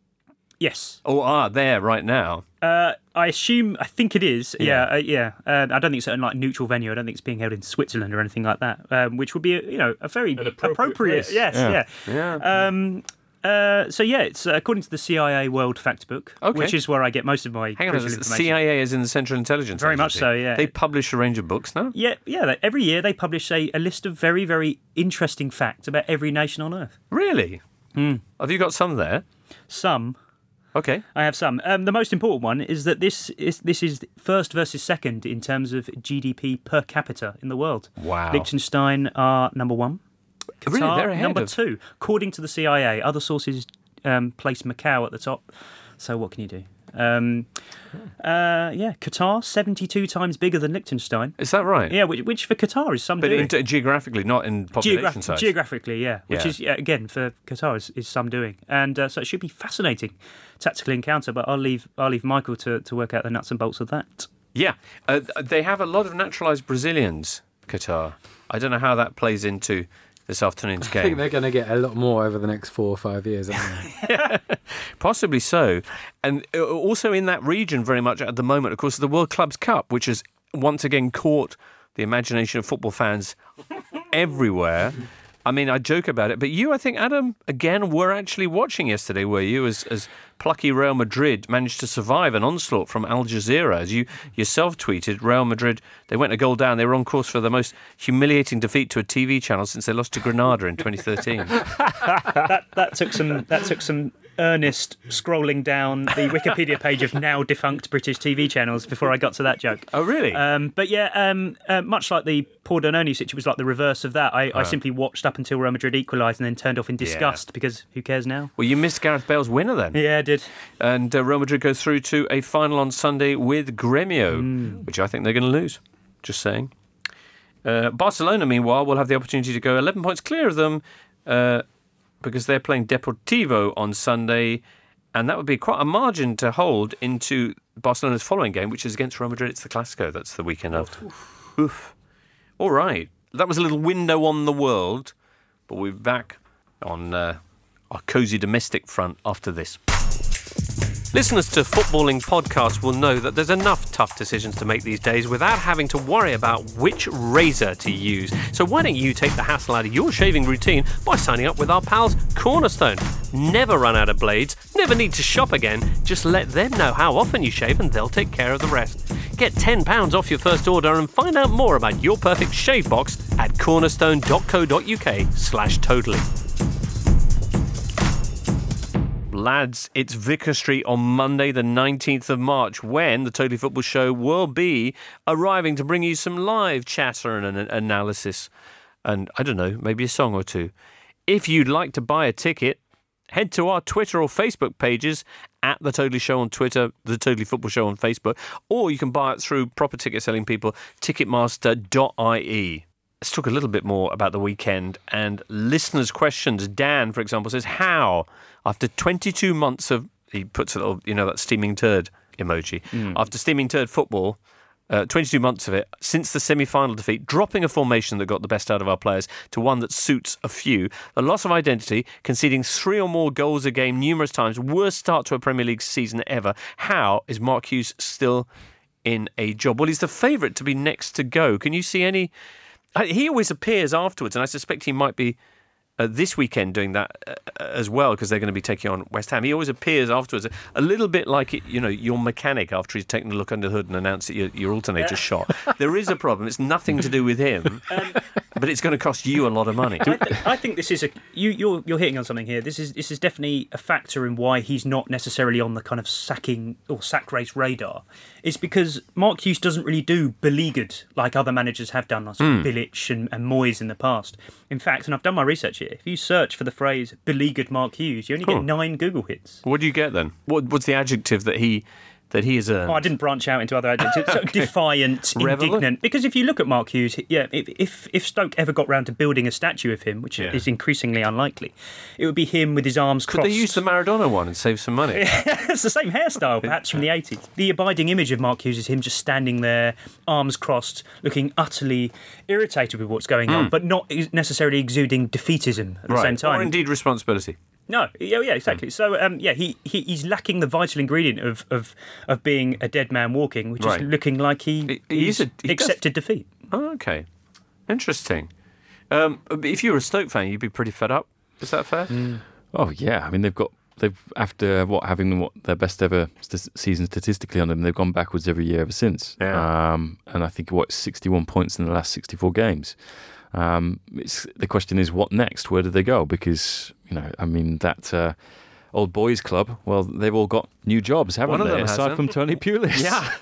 Yes. Oh, are there right now? Uh, I assume, I think it is. Yeah, yeah. Uh, yeah. Uh, I don't think it's a like neutral venue. I don't think it's being held in Switzerland or anything like that. Um, which would be, a, you know, a very An appropriate. appropriate Place. Yes, yeah. yeah. yeah. Um, uh, so yeah, it's uh, according to the C I A World Factbook, okay. which is where I get most of my Hang on, information. C I A is in the Central Intelligence Very Agency. much so. Yeah. They publish a range of books now. Yeah, yeah. They, every year they publish a, a list of very, very interesting facts about every nation on Earth. Really? Mm. Have you got some there? Some. Okay. I have some. Um, the most important one is that this is this is first versus second in terms of G D P per capita in the world. Wow. Liechtenstein are number one. Qatar, Really? They're ahead number of... two. According to the C I A, other sources um, place Macau at the top. So what can you do? Um, uh, yeah, Qatar, seventy-two times bigger than Liechtenstein. Is that right? Yeah, which, which for Qatar is some But doing. in, geographically, not in population Geograph- size. Geographically, yeah. Which Yeah. is, yeah, again, for Qatar is, is some doing. And uh, so it should be fascinating tactical encounter, but I'll leave I'll leave Michael to, to work out the nuts and bolts of that. Yeah. Uh, they have a lot of naturalised Brazilians, Qatar. I don't know how that plays into this afternoon's game. I think they're going to get a lot more over the next four or five years, aren't they? Possibly so. And also in that region very much at the moment, of course, the World Clubs Cup, which has once again caught the imagination of football fans everywhere. I mean, I joke about it, but you, I think, Adam, again, were actually watching yesterday, were you, as, as plucky Real Madrid managed to survive an onslaught from Al Jazeera. As you yourself tweeted, Real Madrid, they went a goal down. They were on course for the most humiliating defeat to a T V channel since they lost to Granada in twenty thirteen. that that took some that took some earnest scrolling down the Wikipedia page of now defunct British T V channels before I got to that joke. Oh, really? Um, but yeah, um, uh, much like the Pordenone situation, it was like the reverse of that. I, I simply watched up until Real Madrid equalised and then turned off in disgust Yeah. because who cares now? Well, you missed Gareth Bale's winner then. Yeah, I did. And uh, Real Madrid go through to a final on Sunday with Gremio, Mm. which I think they're going to lose. Just saying. Uh, Barcelona, meanwhile, will have the opportunity to go eleven points clear of them uh, because they're playing Deportivo on Sunday, and that would be quite a margin to hold into Barcelona's following game, which is against Real Madrid. It's the Clásico. That's the weekend after. Oof. Oof. All right. That was a little window on the world, but we're back on uh, our cosy domestic front after this. Listeners to footballing podcasts will know that there's enough tough decisions to make these days without having to worry about which razor to use. So why don't you take the hassle out of your shaving routine by signing up with our pals Cornerstone? Never run out of blades, never need to shop again. Just let them know how often you shave and they'll take care of the rest. Get ten pounds off your first order and find out more about your perfect shave box at cornerstone dot co dot uk slash totally. Lads, it's Vicar Street on Monday the nineteenth of March when the Totally Football Show will be arriving to bring you some live chatter and an analysis and, I don't know, maybe a song or two. If you'd like to buy a ticket, head to our Twitter or Facebook pages at The Totally Show on Twitter, The Totally Football Show on Facebook, or you can buy it through proper ticket selling people, ticketmaster dot I E. Let's talk a little bit more about the weekend and listeners' questions. Dan, for example, says, how, after twenty-two months of, he puts a little, you know, that steaming turd emoji, mm. after steaming turd football, uh, twenty-two months of it, since the semi-final defeat, dropping a formation that got the best out of our players to one that suits a few, the loss of identity, conceding three or more goals a game numerous times, worst start to a Premier League season ever, how is Mark Hughes still in a job? Well, he's the favourite to be next to go. Can you see any... He always appears afterwards, and I suspect he might be uh, this weekend doing that uh, as well, because they're going to be taking on West Ham. He always appears afterwards, a little bit like it, you know, your mechanic after he's taken a look under the hood and announced that your, your alternator's shot. There is a problem. It's nothing to do with him, um, but it's going to cost you a lot of money. I, th- I think this is a you, you're you're hitting on something here. This is this is definitely a factor in why he's not necessarily on the kind of sacking or sack race radar. It's because Mark Hughes doesn't really do beleaguered like other managers have done, like mm. Bilic and, and Moyes in the past. In fact, and I've done my research here, if you search for the phrase beleaguered Mark Hughes, you only get oh. nine Google hits. What do you get then? What, what's the adjective that he that he has earned? Oh, I didn't branch out into other adjectives. So okay. Defiant, indignant. Because if you look at Mark Hughes, yeah, if if Stoke ever got round to building a statue of him, which yeah. is increasingly unlikely, it would be him with his arms Could crossed. Could they use the Maradona one and save some money? It's the same hairstyle, perhaps, from the eighties. The abiding image of Mark Hughes is him just standing there, arms crossed, looking utterly irritated with what's going mm. on, but not necessarily exuding defeatism at the right. same time. Or indeed responsibility. No, yeah, yeah, exactly. So, um, yeah, he, he he's lacking the vital ingredient of, of, of being a dead man walking, which right. is looking like he, he he's a, he accepted does. defeat. Oh, okay. Interesting. Um, if you were a Stoke fan, you'd be pretty fed up. Is that fair? Mm. Oh, yeah. I mean, they've got, they've after what having what their best ever st- season statistically on them, they've gone backwards every year ever since. Yeah. Um, and I think, what, sixty-one points in the last sixty-four games. Um, it's, the question is, what next? Where do they go? Because, you know, I mean, that uh, old boys club, well, they've all got new jobs, haven't One they? Of them Aside hasn't. from Tony Pulis.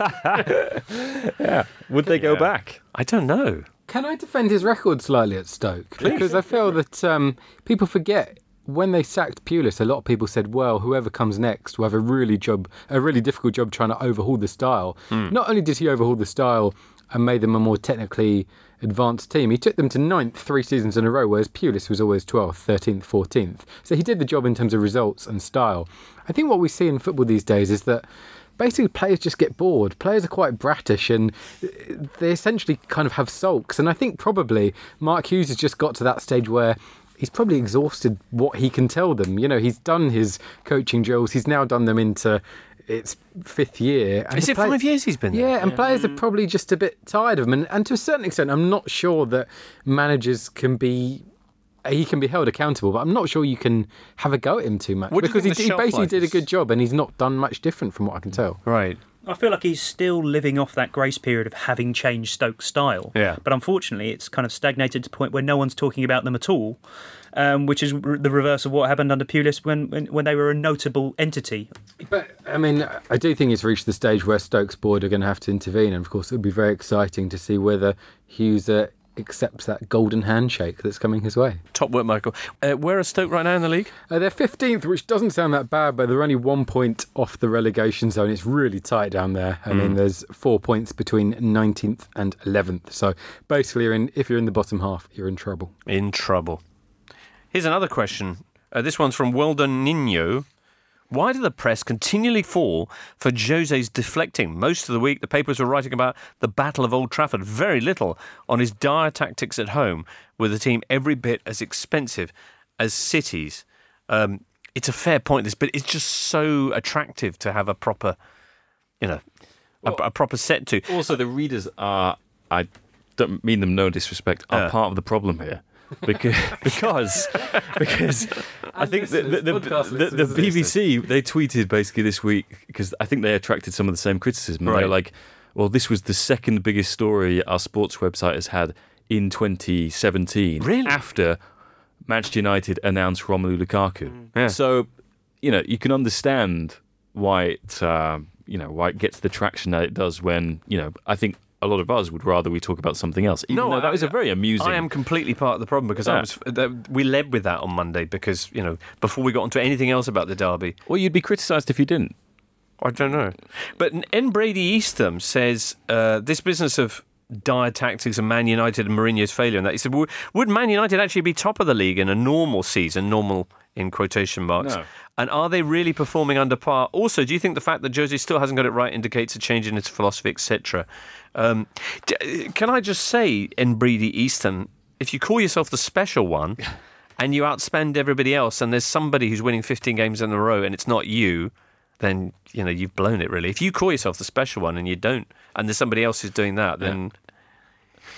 Yeah. yeah. Would they go yeah. back? I don't know. Can I defend his record slightly at Stoke? Please. Because I feel that um, people forget when they sacked Pulis, a lot of people said, well, whoever comes next will have a really job, a really difficult job trying to overhaul the style. Mm. Not only did he overhaul the style and made them a more technically advanced team, he took them to ninth three seasons in a row, whereas Pulis was always twelfth, thirteenth, fourteenth. So he did the job in terms of results and style. I think what we see in football these days is that basically players just get bored. Players are quite brattish and they essentially kind of have sulks. And I think probably Mark Hughes has just got to that stage where he's probably exhausted what he can tell them. You know, he's done his coaching drills. He's now done them into its fifth year. And Is it play- five years he's been there? Yeah, and yeah. players are probably just a bit tired of him. And, and to a certain extent, I'm not sure that managers can be... He can be held accountable, but I'm not sure you can have a go at him too much. What because he, he basically did a is? good job and he's not done much different from what I can tell. Right. I feel like he's still living off that grace period of having changed Stoke's style. Yeah. But unfortunately, it's kind of stagnated to the point where no one's talking about them at all, um, which is r- the reverse of what happened under Pulis when, when when they were a notable entity. But, I mean, I do think it's reached the stage where Stoke's board are going to have to intervene. And, of course, it would be very exciting to see whether Hughes uh, accepts that golden handshake that's coming his way. Top work, Michael. Uh, where are Stoke right now in the league? Uh, they're fifteenth, which doesn't sound that bad, but they're only one point off the relegation zone. It's really tight down there. I mm. mean, there's four points between nineteenth and eleventh. So basically, you're in, if you're in the bottom half, you're in trouble. In trouble. Here's another question. Uh, this one's from Weldon Nino. Why do the press continually fall for Jose's deflecting? Most of the week, the papers were writing about the Battle of Old Trafford, very little on his dire tactics at home, with a team every bit as expensive as City's. Um, it's a fair point, this, but it's just so attractive to have a proper, you know, well, a, a proper set to. Also, the readers are, I don't mean them no disrespect, are uh, part of the problem here. because because because I think the the, the, the, the B B C, they tweeted basically this week, because I think they attracted some of the same criticism. Right. They're like, well, this was the second biggest story our sports website has had in twenty seventeen, really? After Manchester United announced Romelu Lukaku. Mm. Yeah. So, you know, you can understand why it uh, you know why it gets the traction that it does when, you know, I think a lot of us would rather we talk about something else. Even no, though that I, was a very amusing... I am completely part of the problem, because yeah. I was, uh, we led with that on Monday because, you know, before we got onto anything else about the derby. Well, you'd be criticised if you didn't. I don't know. But N. Brady Eastham says uh, this business of dire tactics and Man United and Mourinho's failure and that, he said, would Man United actually be top of the league in a normal season, normal in quotation marks? No. And are they really performing under par? Also, do you think the fact that Jose still hasn't got it right indicates a change in his philosophy, et cetera? Um, can I just say, N. Brady Easton, if you call yourself the special one and you outspend everybody else, and there's somebody who's winning fifteen games in a row and it's not you, then, you know, you've blown it, really. If you call yourself the special one and you don't, and there's somebody else who's doing that, then...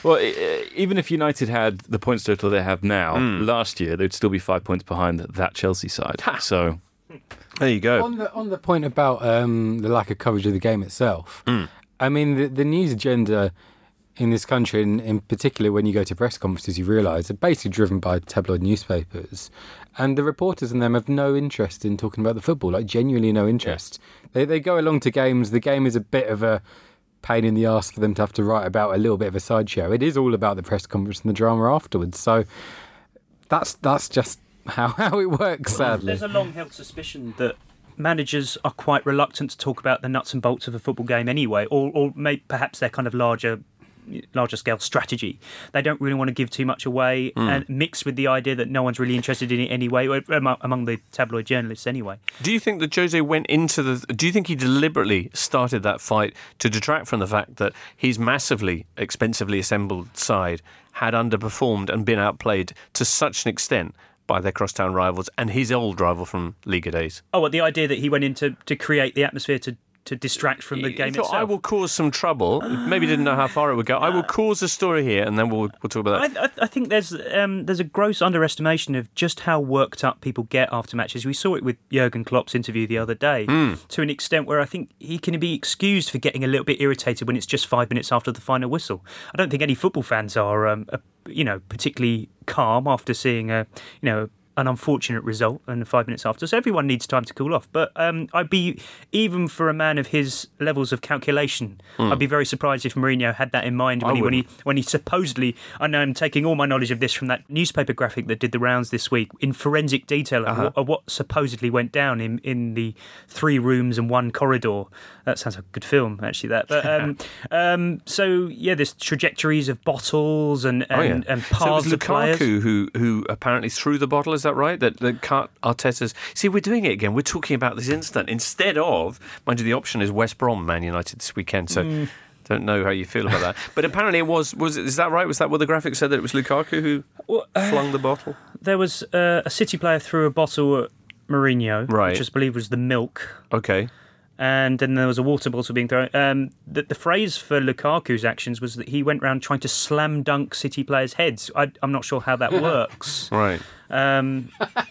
Well, i- even if United had the points total they have now, last year they'd still be five points behind that Chelsea side. So There you go. On the on the point about um, the lack of coverage of the game itself, I mean the, the news agenda in this country, in, in particular when you go to press conferences, you realise are basically driven by tabloid newspapers, and the reporters in them have no interest in talking about the football, like genuinely no interest. Yeah. They they go along to games. The game is a bit of a pain in the arse for them to have to write about, a little bit of a sideshow. It is all about the press conference and the drama afterwards. So that's that's just how, how it works, sadly. There's a long-held suspicion that managers are quite reluctant to talk about the nuts and bolts of a football game anyway, or, or may, perhaps their kind of larger larger scale strategy. They don't really want to give too much away, mm. and mixed with the idea that no one's really interested in it anyway, among the tabloid journalists anyway. Do you think that Jose went into the... Do you think he deliberately started that fight to detract from the fact that his massively expensively assembled side had underperformed and been outplayed to such an extent by their crosstown rivals and his old rival from Liga days? Oh, well, the idea that he went in to, to create the atmosphere to to distract from the game thought, itself. I will cause some trouble. Maybe didn't know how far it would go. I will cause a story here, and then we'll we'll talk about that. I, I think there's um, there's a gross underestimation of just how worked up people get after matches. We saw it with Jurgen Klopp's interview the other day, mm. to an extent where I think he can be excused for getting a little bit irritated when it's just five minutes after the final whistle. I don't think any football fans are, um, a, you know, particularly calm after seeing a, you know, an unfortunate result and five minutes after. So everyone needs time to cool off. But um, I'd be, even for a man of his levels of calculation, mm. I'd be very surprised if Mourinho had that in mind when he, when he when he supposedly, I know I'm taking all my knowledge of this from that newspaper graphic that did the rounds this week, in forensic detail of, uh-huh. what, of what supposedly went down in, in the three rooms and one corridor. That sounds like a good film, actually, that. But um, um, so, yeah, there's trajectories of bottles and, and, oh, yeah. and paths so of players. Lukaku who, who apparently threw the bottle, is that right? That, that cut Arteta's... See, we're doing it again. We're talking about this incident instead of... Mind you, the option is West Brom, Man United this weekend, so... Mm. Don't know how you feel about that. But apparently it was... was Is that right? Was that what the graphic said, that it was Lukaku who well, uh, flung the bottle? There was uh, a City player threw a bottle at Mourinho, right. which I believe was the milk. Okay. And then there was a water bottle being thrown. Um, the, the phrase for Lukaku's actions was that he went around trying to slam dunk City players' heads. I, I'm not sure how that works. Right. Um,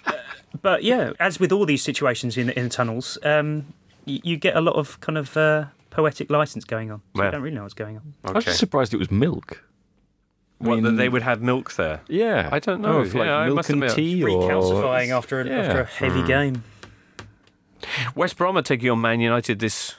but yeah, as with all these situations in, in tunnels, um, you, you get a lot of kind of uh, poetic license going on. So yeah. I don't really know what's going on. Okay. I was just surprised it was milk. What, I mean, that they would have milk there? Yeah. I don't know. Oh, if like yeah, milk and tea or... Recalcifying after a, yeah. after a heavy mm. game. West Brom are taking on Man United this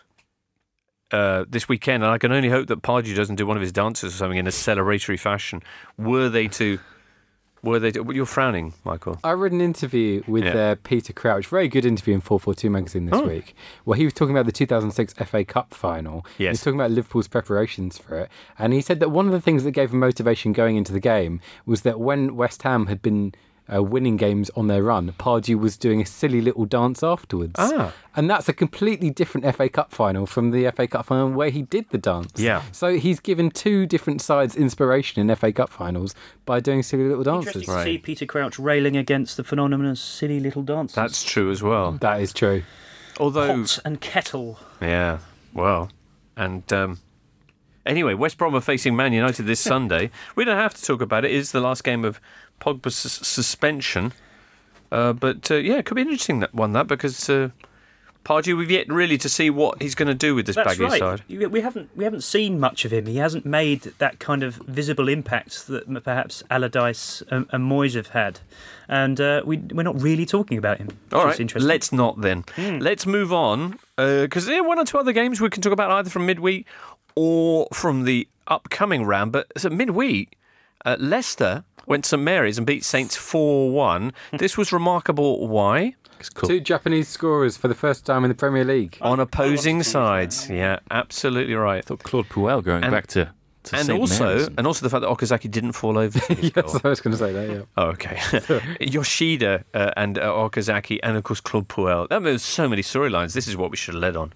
uh, this weekend, and I can only hope that Pardew doesn't do one of his dances or something in a celebratory fashion. Were they to... Were they? To, you're frowning, Michael. I read an interview with yeah. uh, Peter Crouch, very good interview in four forty-two magazine this oh. week, where he was talking about the two thousand six F A Cup final. Yes. He was talking about Liverpool's preparations for it, and he said that one of the things that gave him motivation going into the game was that when West Ham had been uh, winning games on their run, Pardew was doing a silly little dance afterwards. Ah. And that's a completely different F A Cup final from the F A Cup final where he did the dance. Yeah. So he's given two different sides inspiration in F A Cup finals by doing silly little dances. Interesting to see Peter Crouch railing against the phenomenon of silly little dances. That's true as well. That is true. Although Pot and kettle. Yeah. Well, and um, anyway, West Brom are facing Man United this Sunday. We don't have to talk about it. It is the last game of Pogba's sus- suspension. Uh, but uh, yeah, it could be an interesting that one that because. Uh, Pardew, we've yet really to see what he's going to do with this That's baggy right. side. We haven't we haven't seen much of him. He hasn't made that kind of visible impact that perhaps Allardyce and, and Moyes have had, and uh, we we're not really talking about him. All right, interesting. Let's not then. Mm. Let's move on because uh, there are one or two other games we can talk about either from midweek or from the upcoming round. But so midweek, uh, Leicester went to St Mary's and beat Saints four one. This was remarkable. Why? Cool. Two Japanese scorers for the first time in the Premier League. On opposing sides. Yeah, absolutely right. I thought Claude Puel going and, back to, to and Saint also Mary's. And also the fact that Okazaki didn't fall over. Yes, I was going to say that, yeah. Oh, okay. Yoshida uh, and uh, Okazaki and, of course, Claude Puel. That was so many storylines. This is what we should have led on.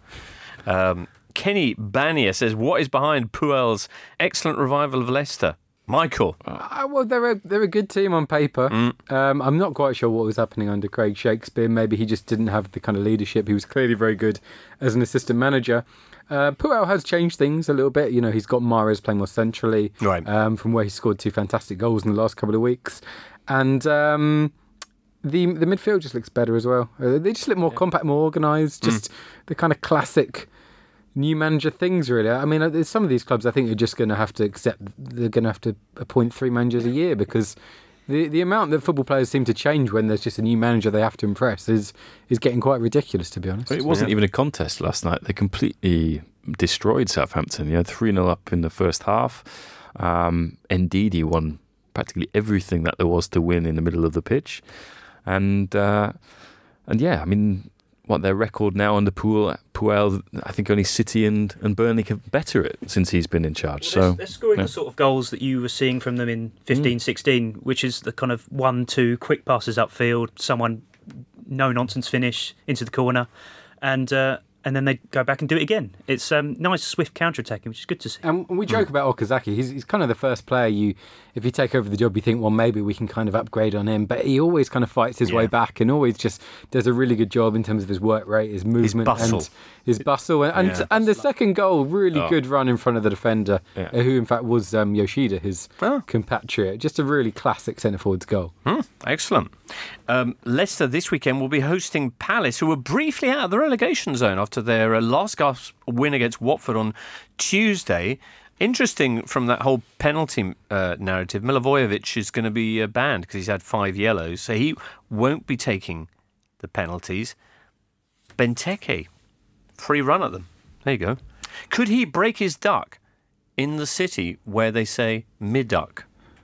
Um, Kenny Bania says, what is behind Puel's excellent revival of Leicester? Michael. Uh, well, they're a, they're a good team on paper. Mm. Um, I'm not quite sure what was happening under Craig Shakespeare. Maybe he just didn't have the kind of leadership. He was clearly very good as an assistant manager. Uh, Puel has changed things a little bit. You know, he's got Mahrez playing more centrally, Right. Um, from where he scored two fantastic goals in the last couple of weeks, and um, the the midfield just looks better as well. Uh, they just look more compact, more organised. Just the kind of classic new manager things, really. I mean, uh, some of these clubs, I think, are just going to have to accept they're going to have to appoint three managers a year because. The the amount that football players seem to change when there's just a new manager they have to impress is is getting quite ridiculous, to be honest. It wasn't even a contest last night. They completely destroyed Southampton. You had three nil up in the first half. Um, Ndidi won practically everything that there was to win in the middle of the pitch. And, uh, and yeah, I mean, what their record now under Puel, Puel I think only City and, and Burnley have better it since he's been in charge. Well, so they're, they're scoring yeah. the sort of goals that you were seeing from them in fifteen sixteen, which is the kind of one two quick passes upfield, someone no nonsense finish into the corner, and uh, and then they go back and do it again. It's um, nice swift counter attacking, which is good to see. And we joke about Okazaki. He's, he's kind of the first player you, if you take over the job, you think, well, maybe we can kind of upgrade on him. But he always kind of fights his Yeah. way back and always just does a really good job in terms of his work rate, his movement, bustle. and his bustle. And and, Yeah. and the second goal, really Oh. good run in front of the defender, Yeah. uh, who in fact was um, Yoshida, his Oh. compatriot. Just a really classic centre forwards goal. Hmm, excellent. Um, Leicester this weekend will be hosting Palace, who were briefly out of the relegation zone after their uh, last gasp win against Watford on Tuesday. Interesting from that whole penalty uh, narrative, Milivojevic is going to be uh, banned because he's had five yellows, so he won't be taking the penalties. Benteke, free run at them. There you go. Could he break his duck in the city where they say mid-duck?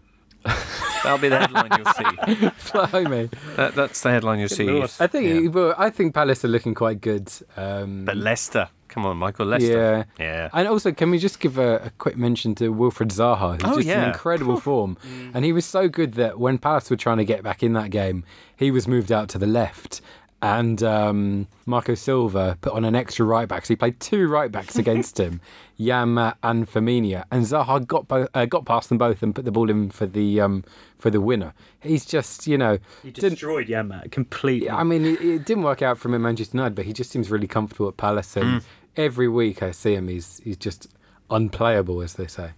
That'll be the headline you'll see. Blimey. That, that's the headline you'll see. I think well, I think Palace are looking quite good. Um, But Leicester, come on, Michael, Leicester. Yeah. Yeah. And also, can we just give a, a quick mention to Wilfred Zaha, who's Oh, just yeah. in incredible form. And he was so good that when Palace were trying to get back in that game, he was moved out to the left. And um, Marco Silva put on an extra right back. So he played two right backs against him, Yama and Firmino. And Zaha got bo- uh, got past them both and put the ball in for the um, for the winner. He's just, you know, He didn't- destroyed Yanmat completely. I mean, it, it didn't work out for him at Manchester United, but he just seems really comfortable at Palace. And every week I see him, he's he's just unplayable, as they say.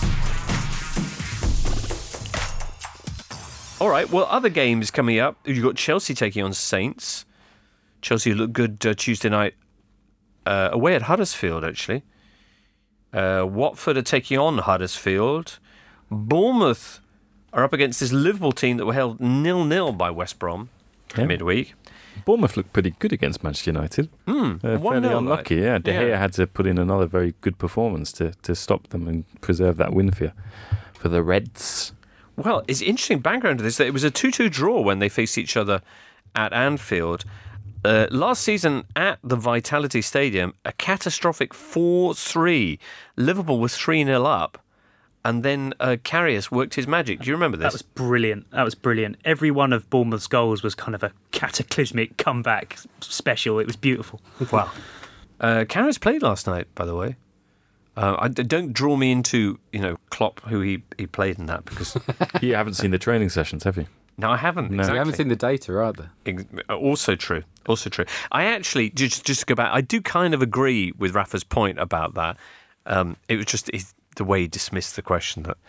All right, well, other games coming up. You've got Chelsea taking on Saints. Chelsea looked good uh, Tuesday night uh, away at Huddersfield, actually. Uh, Watford are taking on Huddersfield. Bournemouth are up against this Liverpool team that were held nil-nil by West Brom Yeah. midweek. Bournemouth looked pretty good against Manchester United. Mm, Uh, one fairly nil, unlucky, right? yeah. De Gea Yeah. had to put in another very good performance to, to stop them and preserve that win for, for the Reds. Well, it's interesting background to this that it was a two two draw when they faced each other at Anfield. Uh, last season at the Vitality Stadium, a catastrophic four three. Liverpool was three nil up, and then uh, Karius worked his magic. Do you remember this? That was brilliant. That was brilliant. Every one of Bournemouth's goals was kind of a cataclysmic comeback special. It was beautiful. Wow. Uh, Karius played last night, by the way. Uh, I, don't draw me into, you know, Klopp, who he, he played in that, because... You haven't seen the training sessions, have you? No, I haven't. No. Exactly. You haven't seen the data either. Ex- Also true. Also true. I actually, just, just to go back, I do kind of agree with Rafa's point about that. Um, it was just it's the way he dismissed the question. That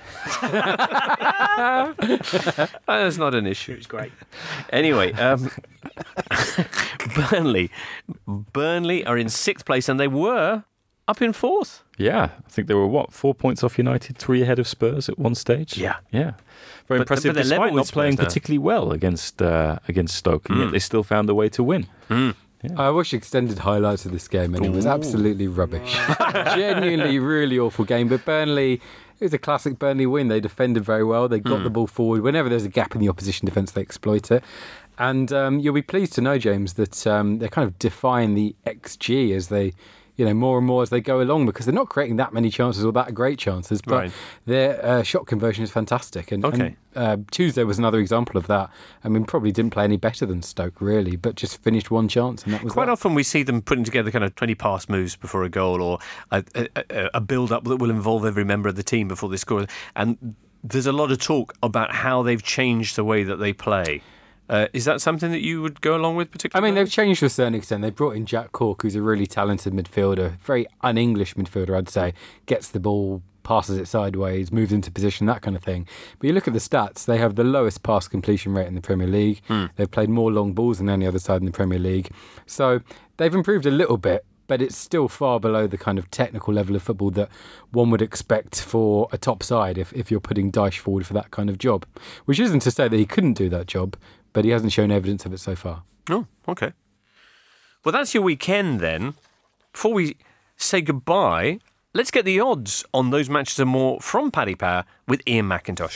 That's not an issue. It was great. Anyway, um, Burnley. Burnley are in sixth place, and they were up in fourth. Yeah, I think they were, what, four points off United, three ahead of Spurs at one stage? Yeah. Yeah. Very But- impressive, but they're level despite with not playing Spurs now. particularly well against uh, against Stoke, and yet they still found a way to win. I watched extended highlights of this game and it was Ooh. absolutely rubbish. Genuinely really awful game. But Burnley, it was a classic Burnley win. They defended very well. They got the ball forward. Whenever there's a gap in the opposition defence, they exploit it. And um, you'll be pleased to know, James, that um, they're kind of defying the X G as they, you know, more and more as they go along, because they're not creating that many chances or that great chances, but Right. their uh, shot conversion is fantastic. And, Okay. and uh, Tuesday was another example of that. I mean, probably didn't play any better than Stoke, really, but just finished one chance, and that was Quite that. often we see them putting together kind of twenty pass moves before a goal, or a, a, a build-up that will involve every member of the team before they score. And there's a lot of talk about how they've changed the way that they play. Uh, is that something that you would go along with I particularly? mean, they've changed to a certain extent. They brought in Jack Cork, who's a really talented midfielder, very un-English midfielder, I'd say. Gets the ball, passes it sideways, moves into position, that kind of thing. But you look at the stats, they have the lowest pass completion rate in the Premier League. Mm. They've played more long balls than any other side in the Premier League. So they've improved a little bit, but it's still far below the kind of technical level of football that one would expect for a top side if, if you're putting Dyche forward for that kind of job. Which isn't to say that he couldn't do that job, but he hasn't shown evidence of it so far. Oh, okay. Well, that's your weekend then. Before we say goodbye, let's get the odds on those matches and more from Paddy Power with Ian McIntosh.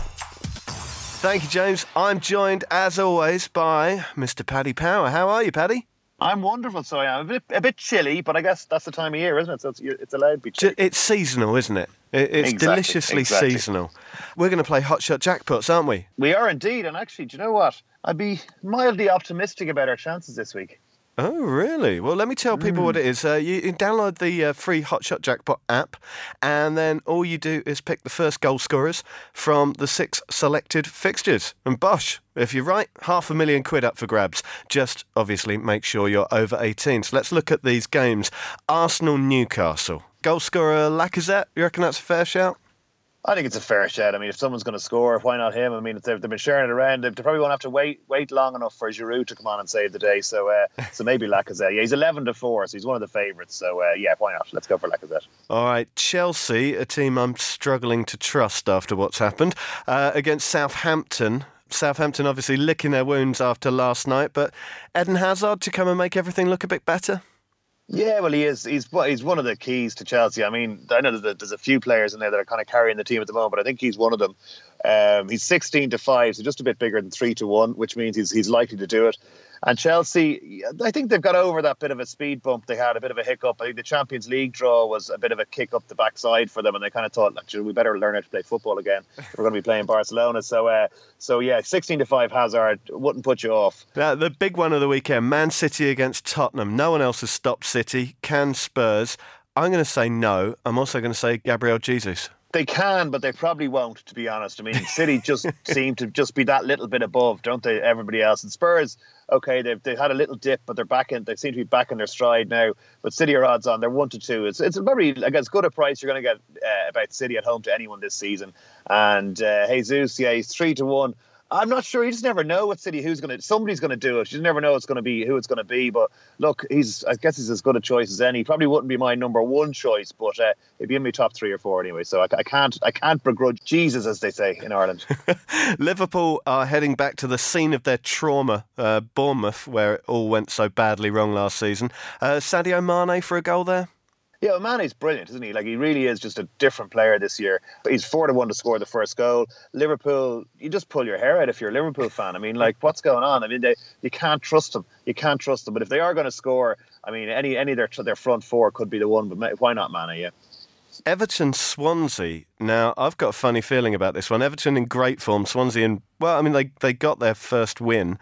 Thank you, James. I'm joined, as always, by Mister Paddy Power. How are you, Paddy? I'm wonderful, so I am. A bit, a bit chilly, but I guess that's the time of year, isn't it? So it's, it's allowed to be chilly. It's seasonal, isn't it? It's exactly, deliciously exactly. seasonal. We're going to play Hot Shot Jackpots, aren't we? We are indeed, and actually, do you know what? I'd be mildly optimistic about our chances this week. Oh, really? Well, let me tell people Mm. what it is. Uh, you, you download the uh, free Hot Shot Jackpot app, and then all you do is pick the first goal scorers from the six selected fixtures. And bosh, if you're right, half a million quid up for grabs. Just obviously make sure you're over eighteen. So let's look at these games. Arsenal-Newcastle. Goal scorer Lacazette, you reckon that's a fair shout? I think it's a fair shout. I mean, if someone's going to score, why not him? I mean, if they've, they've been sharing it around. They probably won't have to wait wait long enough for Giroud to come on and save the day. So uh, so maybe Lacazette. Yeah, he's eleven to four, so he's one of the favourites. So uh, yeah, why not? Let's go for Lacazette. All right, Chelsea, a team I'm struggling to trust after what's happened, uh, against Southampton. Southampton obviously licking their wounds after last night, but Eden Hazard to come and make everything look a bit better? Yeah, well, he is. He's he's one of the keys to Chelsea. I mean, I know there's a, there's a few players in there that are kind of carrying the team at the moment, but I think he's one of them. Um, he's sixteen to five, so just a bit bigger than three to one, which means he's he's likely to do it. And Chelsea, I think they've got over that bit of a speed bump they had, a bit of a hiccup. I think the Champions League draw was a bit of a kick up the backside for them, and they kind of thought, like, we better learn how to play football again if we're going to be playing Barcelona. So, uh, so yeah, sixteen to five Hazard wouldn't put you off. Now, the big one of the weekend, Man City against Tottenham. No one else has stopped City. Can Spurs? I'm going to say no. I'm also going to say Gabriel Jesus. They can, but they probably won't, to be honest. I mean, City just seem to just be that little bit above, don't they, everybody else? And Spurs, okay, they've, they've had a little dip, but they're back in, they seem to be back in their stride now. But City are odds on, they're one to two. It's it's probably, like, as good a price you're going to get uh, about City at home to anyone this season. And uh, Jesus, yeah, he's three to one. I'm not sure. You just never know what City, who's going to, somebody's going to do it. You just never know it's going to be who it's going to be. But look, he's, I guess he's as good a choice as any. Probably wouldn't be my number one choice, but uh, he'd be in my top three or four anyway. So I, I can't, I can't begrudge Jesus, as they say in Ireland. Liverpool are heading back to the scene of their trauma, uh, Bournemouth, where it all went so badly wrong last season. Uh, Sadio Mane for a goal there? Yeah, well, Mane's brilliant, isn't he? Like, he really is just a different player this year. He's four to one to score the first goal. Liverpool, you just pull your hair out if you're a Liverpool fan. I mean, like, what's going on? I mean, they, you can't trust them. You can't trust them. But if they are going to score, I mean, any any of their their front four could be the one. But why not Mane? Yeah. Everton Swansea. Now, I've got a funny feeling about this one. Everton in great form. Swansea in, well, I mean, they they got their first win.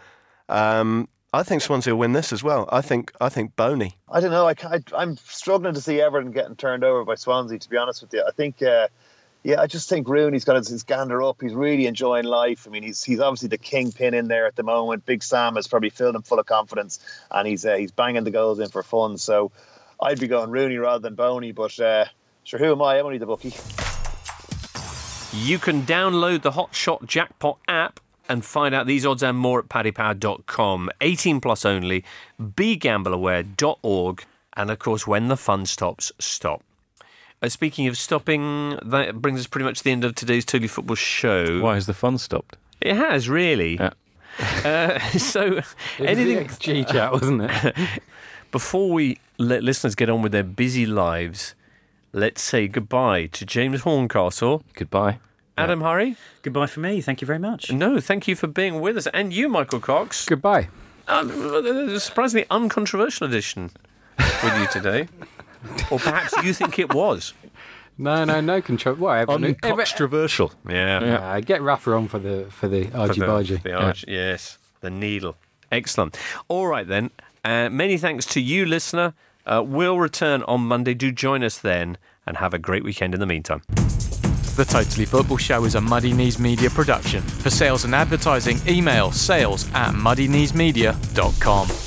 Um, I think Swansea will win this as well. I think I think Boney. I don't know. I, I, I'm struggling to see Everton getting turned over by Swansea, to be honest with you. I think, uh, yeah, I just think Rooney's got his, his gander up. He's really enjoying life. I mean, he's he's obviously the kingpin in there at the moment. Big Sam has probably filled him full of confidence, and he's uh, he's banging the goals in for fun. So I'd be going Rooney rather than Boney, but uh, sure, who am I? I'm only the bookie. You can download the Hot Shot Jackpot app and find out these odds and more at paddy power dot com. eighteen plus only, be gamble aware dot org, and of course, when the fun stops, stop. Uh, speaking of stopping, that brings us pretty much to the end of today's Totally Football show. Why has the fun stopped? It has, really. Yeah. Uh, so, anything... the X G chat, wasn't it? Before we let listeners get on with their busy lives, let's say goodbye to James Horncastle. Goodbye. Adam yeah. Hurry. Goodbye for me. Thank you very much. No, thank you for being with us. And you, Michael Cox. Goodbye. Uh, a surprisingly uncontroversial edition with you today. Or perhaps you think it was. No, no, no control. What? Uncontroversial. Yeah. Yeah, uh, get Rafa on for the for the argy bargy. The argy, yeah. Yes, the needle. Excellent. All right then. Uh, many thanks to you, listener. Uh, we'll return on Monday. Do join us then, and have a great weekend in the meantime. The Totally Football Show is a Muddy Knees Media production. For sales and advertising, email sales at muddykneesmedia dot com.